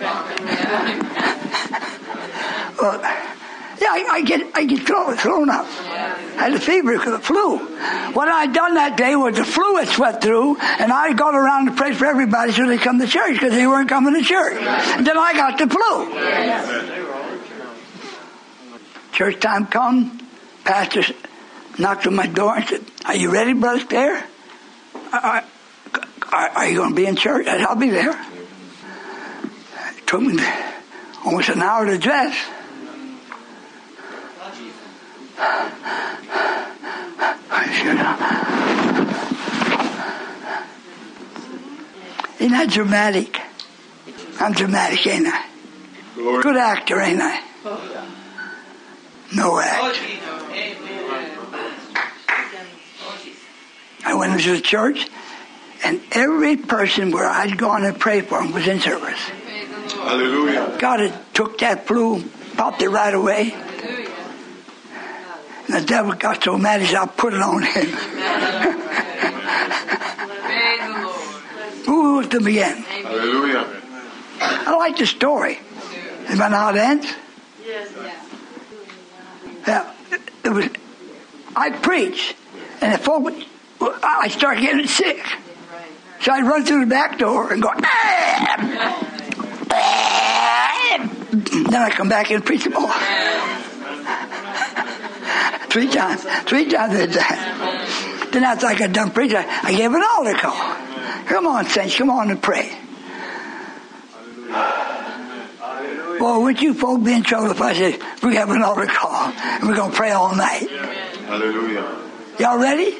Well, yeah, I get thrown up. I had the fever because of the flu. What I'd done that day was the flu had swept through, and I'd gone around to pray for everybody so they'd come to church because they weren't coming to church. And then I got the flu. Church time come, pastor knocked on my door and said, "Are you ready, Brother Stair? Are you going to be in church?" I said, "I'll be there." It took me almost an hour to dress. Isn't that dramatic? I'm dramatic, ain't I? Lord. Good actor, ain't I? No act. I went into the church, and every person where I'd gone and prayed for him was in service. Hallelujah. God had took that flu, popped it right away. And the devil got so mad he said, "I'll put it on him." Who was to begin? Hallelujah. I like the story. Anybody know how it ends? Yeah, it was. I preached, and the folk, I started getting sick. So I'd run through the back door and go, then I come back and preach some more. Three times I did that. Then after I got done preaching, I gave an altar call. "Come on, saints, come on and pray." Boy, wouldn't you folk be in trouble if I said, "We have an altar call and we're going to pray all night"? Hallelujah. Y'all ready?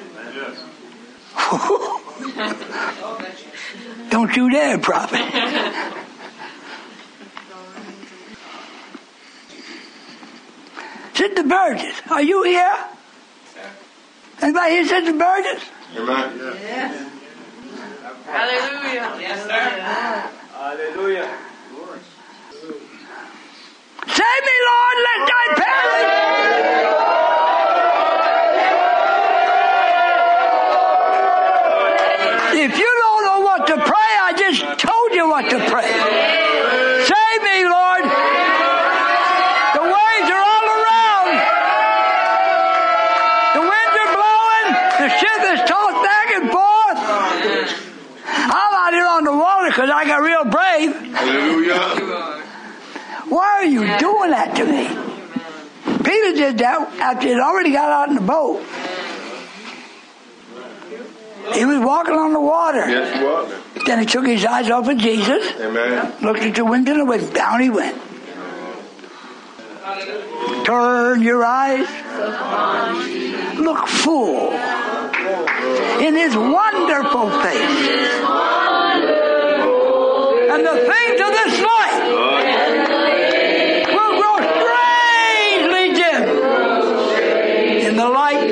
Don't you dare, prophet. Sister Burgess, are you here? Anybody here, Sister Burgess? Amen. Yes. Hallelujah. Yes, sir. Hallelujah. Save me, Lord, let thy perish. If you don't know what to pray, I just told you what to pray. Save me, Lord. The waves are all around. The winds are blowing. The ship is tossed back and forth. I'm out here on the water because I got real brave. Hallelujah. Why are you doing that to me? Peter did that after he'd already got out in the boat. He was walking on the water. Yes, you are. Then he took his eyes off of Jesus. Amen. Looked at the window and went down. He went. Turn your eyes. Look full in his wonderful face. And the things of this life will grow strangely dim in the light.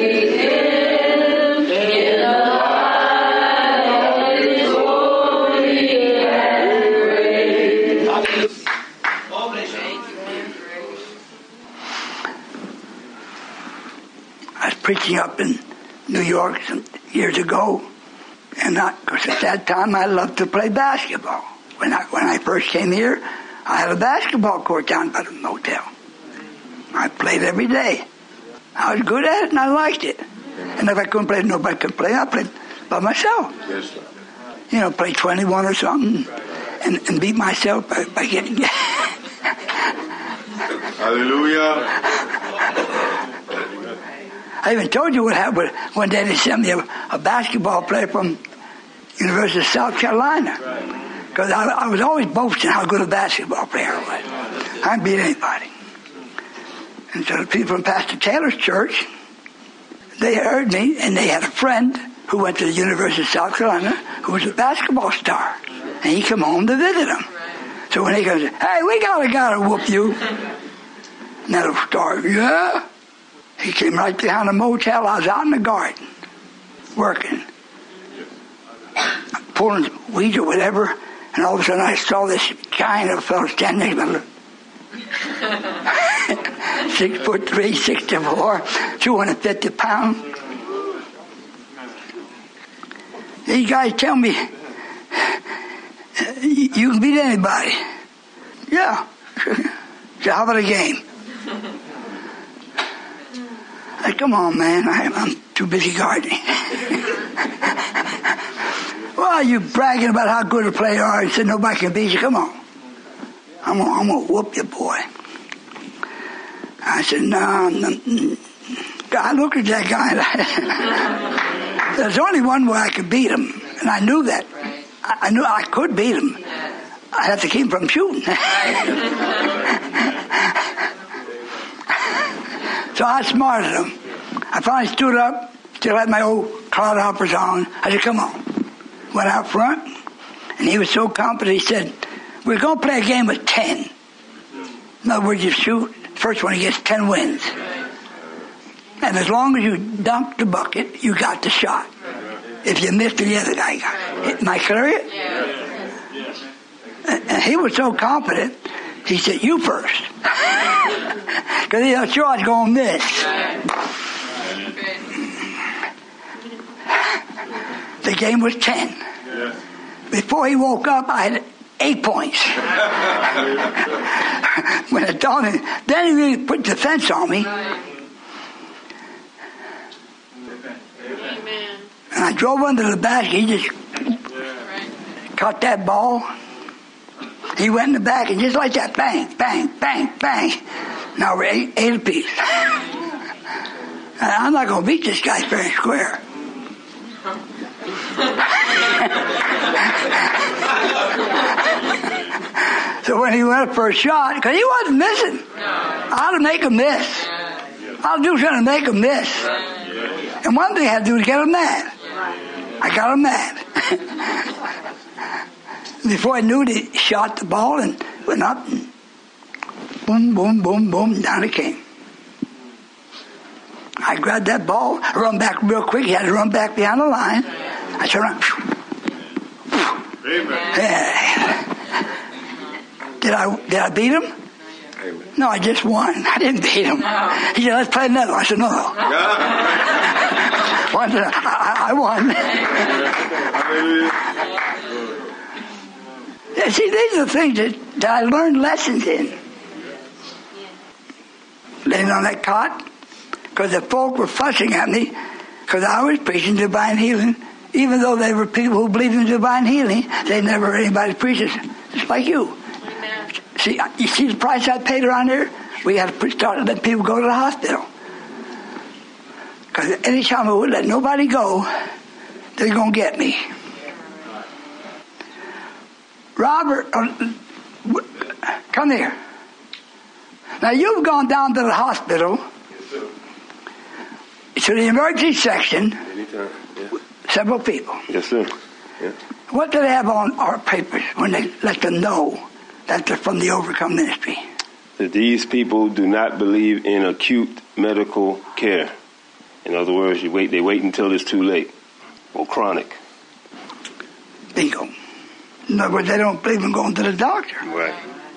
I was preaching up in New York some years ago, and because at that time I loved to play basketball. When I first came here, I had a basketball court down by the motel. I played every day. I was good at it, and I liked it. And if I couldn't play, nobody could play. I played by myself. Yes, sir. You know, play 21 or something, and beat myself by getting. Hallelujah. I even told you what happened one day. They sent me a basketball player from University of South Carolina. Because I was always boasting how good a basketball player I was. I didn't beat anybody. And so the people from Pastor Taylor's church, they heard me, and they had a friend who went to the University of South Carolina who was a basketball star. And he came home to visit them. So when he goes, hey, we got a guy to whoop you. And that little star, yeah. He came right behind the motel. I was out in the garden working, pulling weeds or whatever, and all of a sudden I saw this giant of a fellow standing next to me. 6'3", 64, 250 pounds. These guys tell me, you can beat anybody. Yeah. So how about a game? I said, come on, man. I'm too busy gardening. Well, you bragging about how good a player you are. You said nobody can beat you. Come on. I'm going to whoop you, boy. I said, no. I looked at that guy. There's only one way I could beat him. And I knew that. I knew I could beat him. I'd have to keep him from shooting. So I smarted him. I finally stood up, still had my old clodhoppers on. I said, come on. Went out front, and he was so confident, he said, we're going to play a game of 10. In other words, you shoot, first one he gets 10 wins. And as long as you dunk the bucket, you got the shot. If you missed it, the other guy got it. Am I clear? And he was so confident, he said, you first. Because he was sure I was going to miss. The game was 10. Before he woke up, I had 8 points. When it dawned on me, then he really put defense on me. And I drove under the basket. He just caught that ball. He went in the back, and just like that, bang, bang, bang, bang. Now we're 8 apiece. And I'm not going to beat this guy fair and square. So when he went up for a shot, because he wasn't missing, I had to make him miss. I'll do something to make him miss. And one thing I had to do was get him mad. I got him mad. Before I knew it, he shot the ball and went up and boom, boom, boom, boom, and down it came. I grabbed that ball, run back real quick. He had to run back behind the line. I turned around. Yeah. Did I beat him? No, I just won. I didn't beat him. He said, let's play another. I said, no. I won. Yeah, see, these are the things that I learned lessons in. Laying on that cot, because the folk were fussing at me, because I was preaching divine healing. Even though they were people who believed in divine healing, they never heard anybody preach it, just like you. Amen. See, you see the price I paid around here? We had to start letting people go to the hospital. Because any time I would let nobody go, they're going to get me. Robert, come here. Now you've gone down to the hospital, to the emergency section, Anytime. Yeah. several people. Yes, sir. Yeah. What do they have on our papers when they let them know that they're from the Overcome Ministry? That these people do not believe in acute medical care. In other words, they wait until it's too late, or chronic. Bingo. In other words, they don't believe in going to the doctor. Right.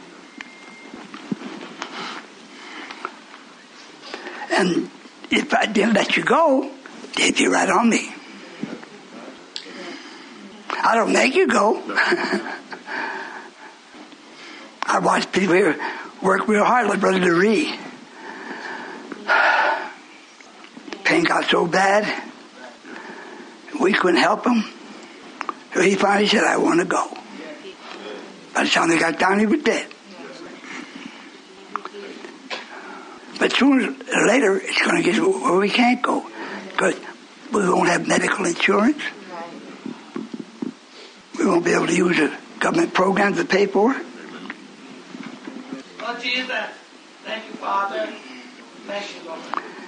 And if I didn't let you go, they'd be right on me. I don't make you go. I watch people here work real hard, like Brother DeRee. Pain got so bad, we couldn't help him. So he finally said, I want to go. By the time they got down, he was dead. But sooner or later, it's going to get to where we can't go. Because we won't have medical insurance. We won't be able to use a government program to pay for it. Lord Jesus, thank you, Father. Thank you, Lord.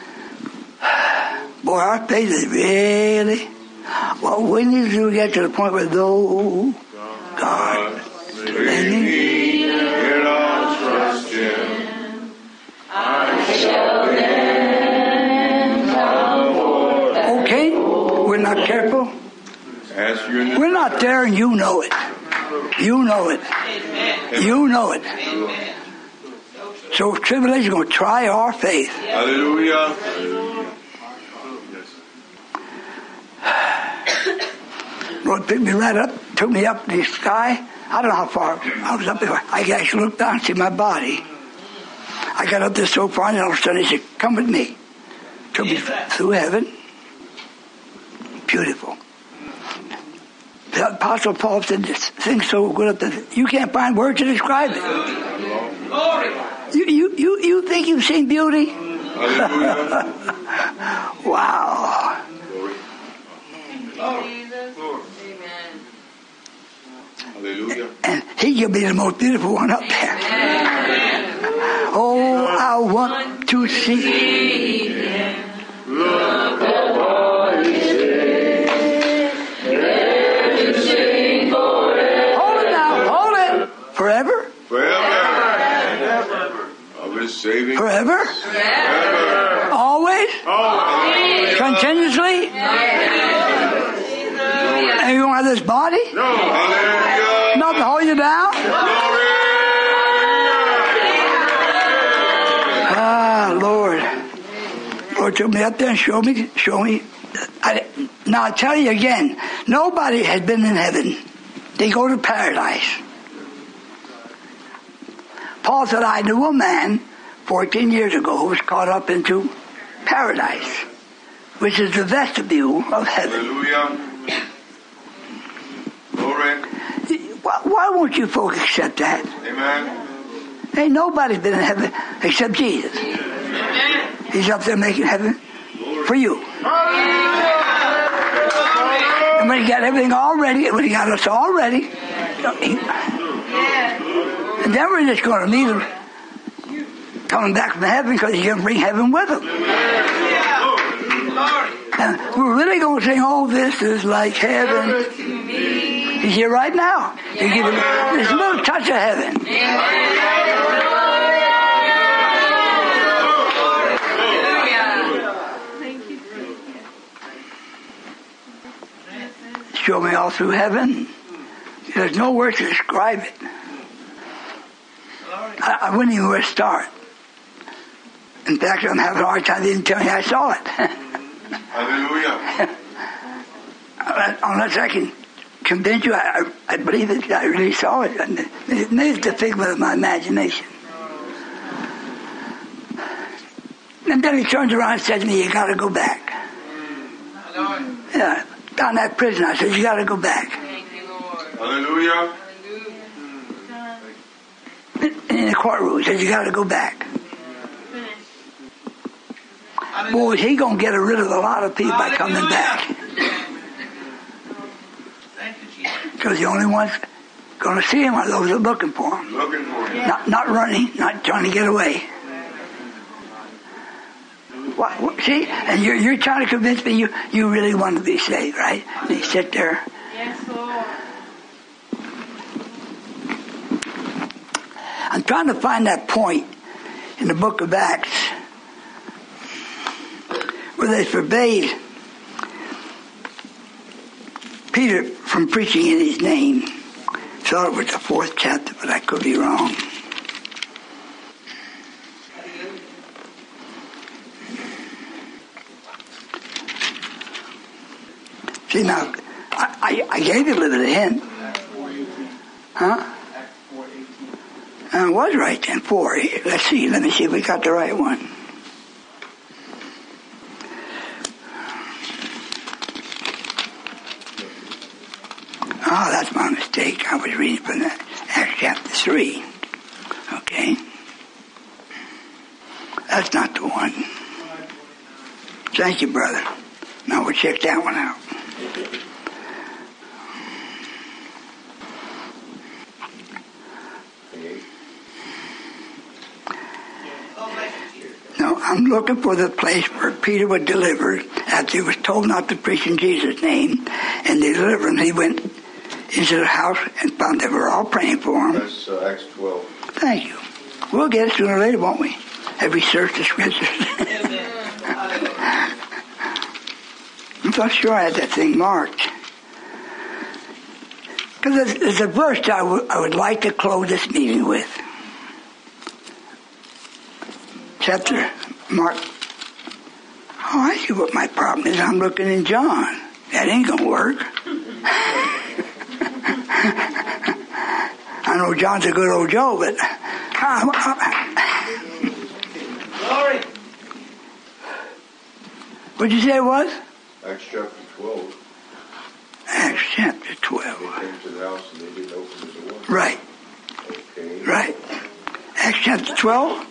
Boy, our faith is really... Well, we need to get to the point where though God made me, and I'll trust Him. I shall then come forth. okay, we're not careful. Ask you in the We're not there and you know it. You know it. You know it. So tribulation is going to try our faith. Hallelujah. Lord picked me right up, took me up in the sky. I don't know how far I was up there. I actually looked down and see my body. I got up there so far, and all of a sudden he said, come with me. Took me through heaven. Beautiful. The Apostle Paul said this thing so good up there, you can't find words to describe it. You think you've seen beauty? Hallelujah. Wow. Hallelujah. And he could be the most beautiful one up there. Oh, I want to see him. Look at what he said. Let him sing forever. Hold it now, hold it. Forever? Forever. Of His saving. Forever? Forever. Always? Always. Continuously? And you don't have this body? No. Hallelujah. Not to hold you down? Glory. Ah, Lord. Lord took me up there and showed me. Now I tell you again, nobody has been in heaven. They go to paradise. Paul said, I knew a man 14 years ago who was caught up into paradise, which is the vestibule of heaven. Hallelujah. Glory. Why won't you folks accept that? Amen. Ain't nobody been in heaven except Jesus. He's up there making heaven for you. And when he got everything all ready, when he got us all ready, and then we're just going to meet him coming back from heaven because he's going to bring heaven with him. And we're really going to sing, oh, this is like heaven. He's here right now. He'll give you this little touch of heaven. Show me all through heaven. There's no words to describe it. I wouldn't even know where to start. In fact, I'm having a hard time even telling you I saw it. Hallelujah. Unless I can convince you, I believe it. I really saw it. Maybe it's the figment of my imagination. And then he turns around and said to me, you got to go back. Yeah, down that prison, I said, you got to go back. Hallelujah. In the courtroom, he said, you got to go back. Boy, he going to get rid of a lot of people by coming back. Because the only ones Going to see him are those that are looking for him. Looking for him. Not running, not trying to get away. What, see? And you're trying to convince me you really want to be saved, right? And you sit there. Yes, Lord. I'm trying to find that point in the book of Acts where they forbade Peter from preaching in his name. Thought it was the 4th chapter, but I could be wrong. See, now, I gave you a little bit of hint. Huh? I was right then, 4. Let's see, let me see if we got the right one. Oh, that's my mistake. I was reading from Acts chapter 3. Okay. That's not the one. Thank you, brother. Now we'll check that one out. No, I'm looking for the place where Peter was delivered after he was told not to preach in Jesus' name, and they delivered him. He went into the house and found they were all praying for him. That's Acts 12. Thank you. We'll get it sooner or later, won't we? Have we searched the scriptures? I'm not sure I had that thing marked. Because there's a verse I would like to close this meeting with. Chapter, Mark. Oh, I see what my problem is. I'm looking in John. That ain't going to work. I know John's a good old Joe, but... Glory. What'd you say it was? Acts chapter 12. Acts chapter 12. They came to the house and they didn't open the door. Right. Okay. Right. Acts chapter 12.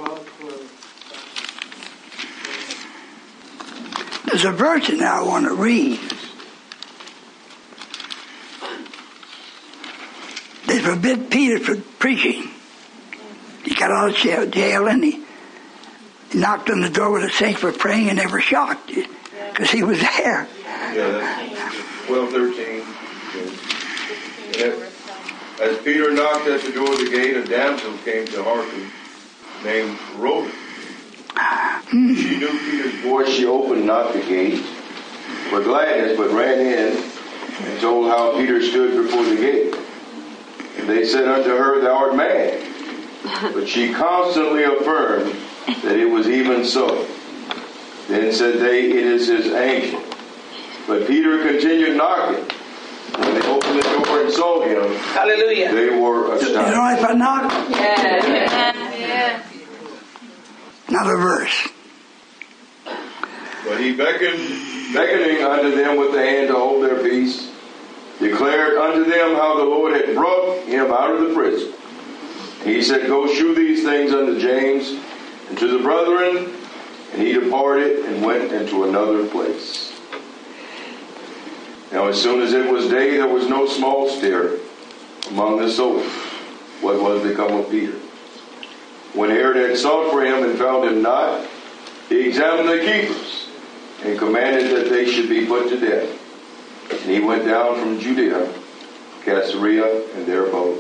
There's a verse in there I want to read. They forbid Peter from preaching. He got out of jail and he knocked on the door where the saints were praying, and they were shocked because he was there. Yeah, that's 12:13. As Peter knocked at the door of the gate, a damsel came to hearken, named Rhoda. She knew Peter's voice. She opened not the gate for gladness, but ran in and told how Peter stood before the gate. And they said unto her, Thou art mad. But she constantly affirmed that it was even so. Then said they, It is his angel. But Peter continued knocking. When they opened the door and saw him, Hallelujah. They were astonished. You know if I knock? Yeah. Another verse. But he beckoning unto them with the hand to hold their peace, declared unto them how the Lord had brought him out of the prison. He said, Go shew these things unto James and to the brethren. And he departed and went into another place. Now as soon as it was day, there was no small stir among the soldiers. What was become of Peter? When Herod had sought for him and found him not, he examined the keepers and commanded that they should be put to death. And he went down from Judea, Caesarea, and there abode.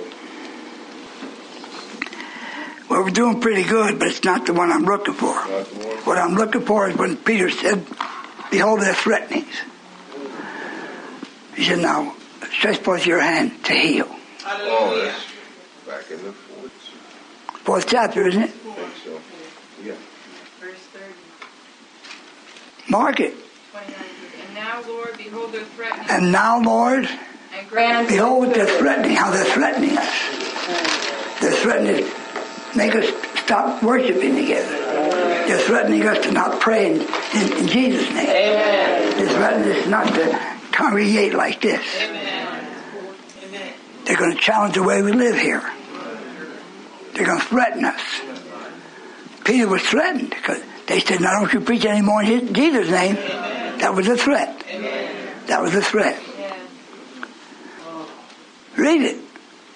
Well, we're doing pretty good, but it's not the one I'm looking for. What I'm looking for is when Peter said, Behold their threatenings. He said, Now, stretch forth your hand to heal. Hallelujah. Back in the 4th chapter, isn't it? I think so. Yeah. Verse 30. Mark it. 29. And now, Lord, behold their threatening. And now, Lord, And grant behold they're threatening, how they're threatening us. They're threatening to make us stop worshiping together. They're threatening us to not pray in Jesus' name. Amen. They're threatening us not to congregate like this. Amen. Amen. They're going to challenge the way we live here. They're going to threaten us. Peter was threatened because they said, Now don't you preach anymore in Jesus' name. Amen. That was a threat. Amen. That was a threat. Yeah. Read it.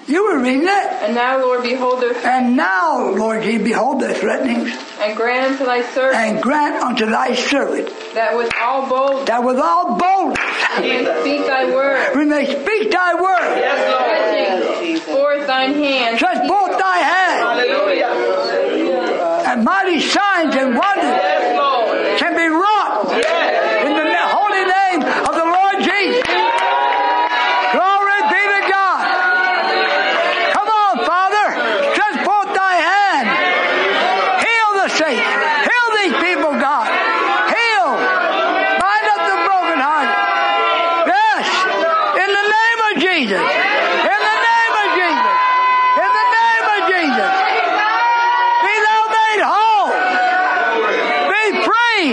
You were reading it. And now, Lord, behold their And now, Lord, ye behold their threatenings. and grant unto thy servant And grant unto thy servant that with all boldness that with all boldness we may speak thy word, we may speak thy word. stretching forth thine hand, Stretch forth thy hand. And mighty signs and wonders can be wrought in the holy name of the Lord Jesus. Glory be to God. Come on, Father. Stretch forth thy hand. Heal the sick. Heal these people, God. Heal. Bind up the brokenhearted. Yes. In the name of Jesus. In the name of Jesus. In the name of Jesus. Be thou made whole. Be free.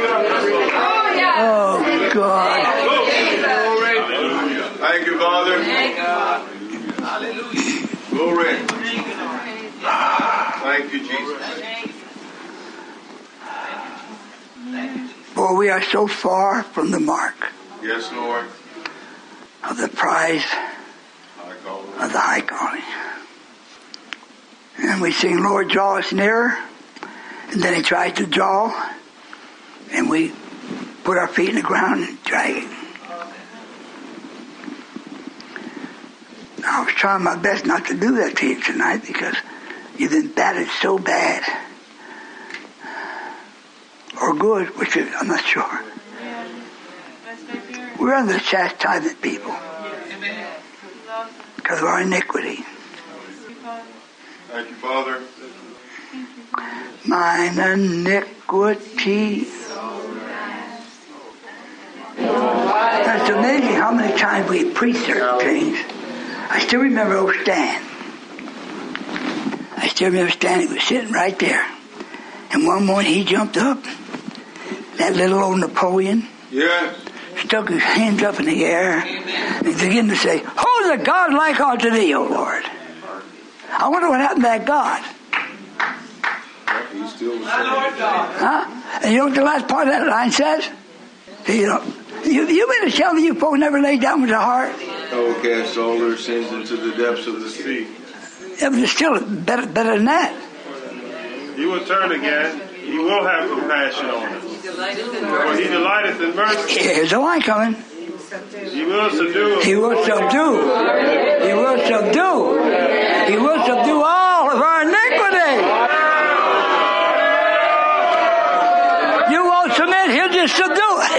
Oh, God. Thank you, Father. Glory. Thank you, Jesus. Boy, we are so far from the mark Yes, Lord. of the prize I call it. of the high calling. And we sing, Lord, draw us nearer. And then he tries to draw. And we put our feet in the ground and drag it. I was trying my best not to do that to you tonight because you've been battered so bad. Or good, which is, I'm not sure. We're under the chastisement, people, because of our iniquity. Thank you, Father. Mine iniquity. It's amazing how many times we preach certain things. I still remember old Stan. I still remember Stan. He was sitting right there. And one morning he jumped up. That little old Napoleon. Yes. Stuck his hands up in the air. And began to say, who's a God like unto thee, O Lord? I wonder what happened to that God. He's still the same. Huh? And you know what the last part of that line says? You mean to tell me you folks never laid down with the heart? Oh, cast all their sins into the depths of the sea. Yeah, but it's still better than that. He will turn again. He will have compassion on us. For he delighteth in mercy. Here's the line coming. He will subdue us. He will subdue. He will subdue. He will subdue all of our iniquity. You won't submit, he'll just subdue it.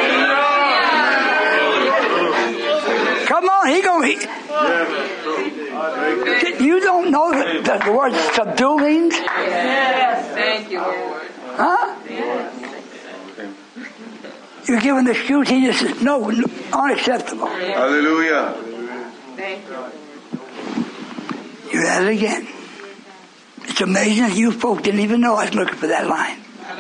Come on, he gonna. You don't know that the word subdue means? Yes, thank you, Lord. Huh? You're giving the excuse, he just says, no, unacceptable. Hallelujah. Thank you. You're at it again. It's amazing that you folk didn't even know I was looking for that line.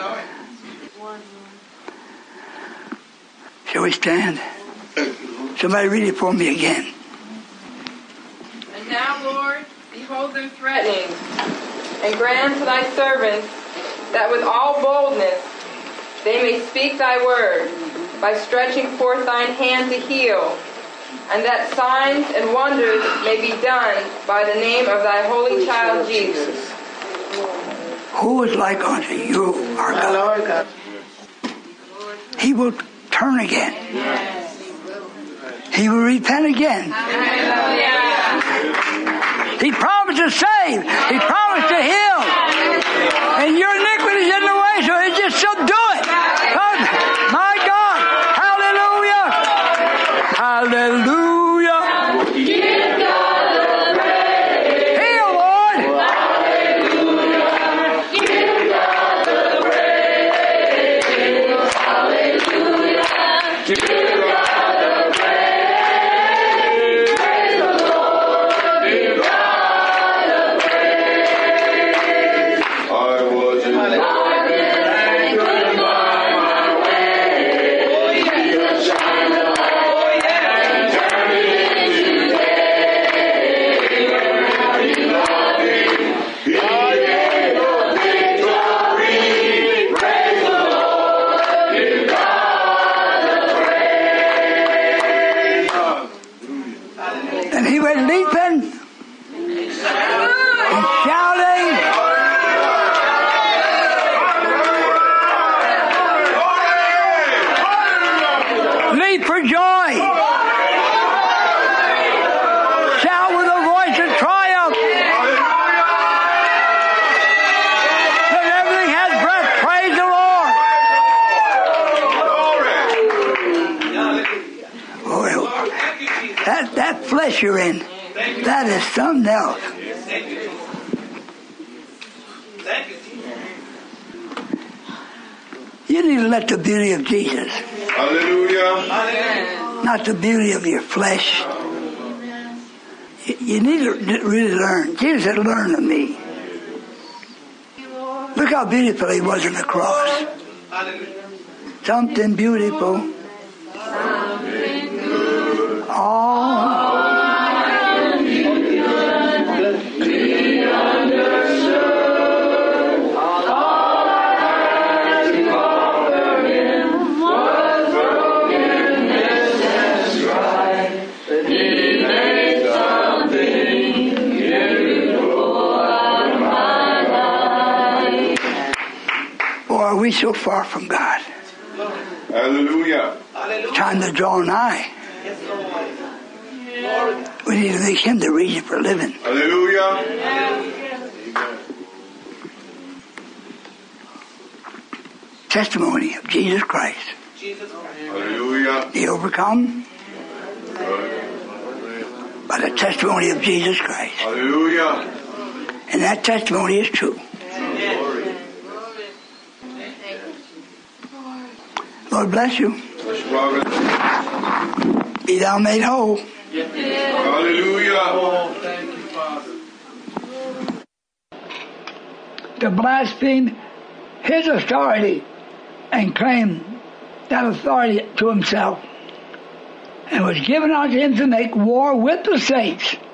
Shall we stand? Somebody read it for me again. And now, Lord, behold their threatenings, and grant to thy servants that with all boldness they may speak thy word, by stretching forth thine hand to heal, and that signs and wonders may be done by the name of thy holy child Jesus. Who is like unto you, our God? He will turn again. He will repent again. He promised to save. He promised to heal. And your iniquity's in the way, so he just shall do it. My God. Hallelujah. Hallelujah. Give God the praise. Heal, Lord. Hallelujah. Give God the praise. Hallelujah. Give God the praise. Praise the Lord. Give God the praise. I was in I've been good by my way. Jesus shine the light and turn it into day. Happy loving, He gave the victory. Praise the Lord, give God the praise. And he went leaping flesh you're in. That is something else. Thank you. Thank you. You need to let the beauty of Jesus. Hallelujah. Not the beauty of your flesh. You need to really learn. Jesus said, learn of me. Look how beautiful he was on the cross. Something beautiful. All are we so far from God? Hallelujah. Time to draw nigh. We need to make him the reason for living. Hallelujah. Testimony of Jesus Christ. Hallelujah. He overcome by the testimony of Jesus Christ. Hallelujah. And that testimony is true. Lord bless you. Be thou made whole. Hallelujah. Thank you, Father. To blaspheme his authority and claim that authority to himself, and was given unto him to make war with the saints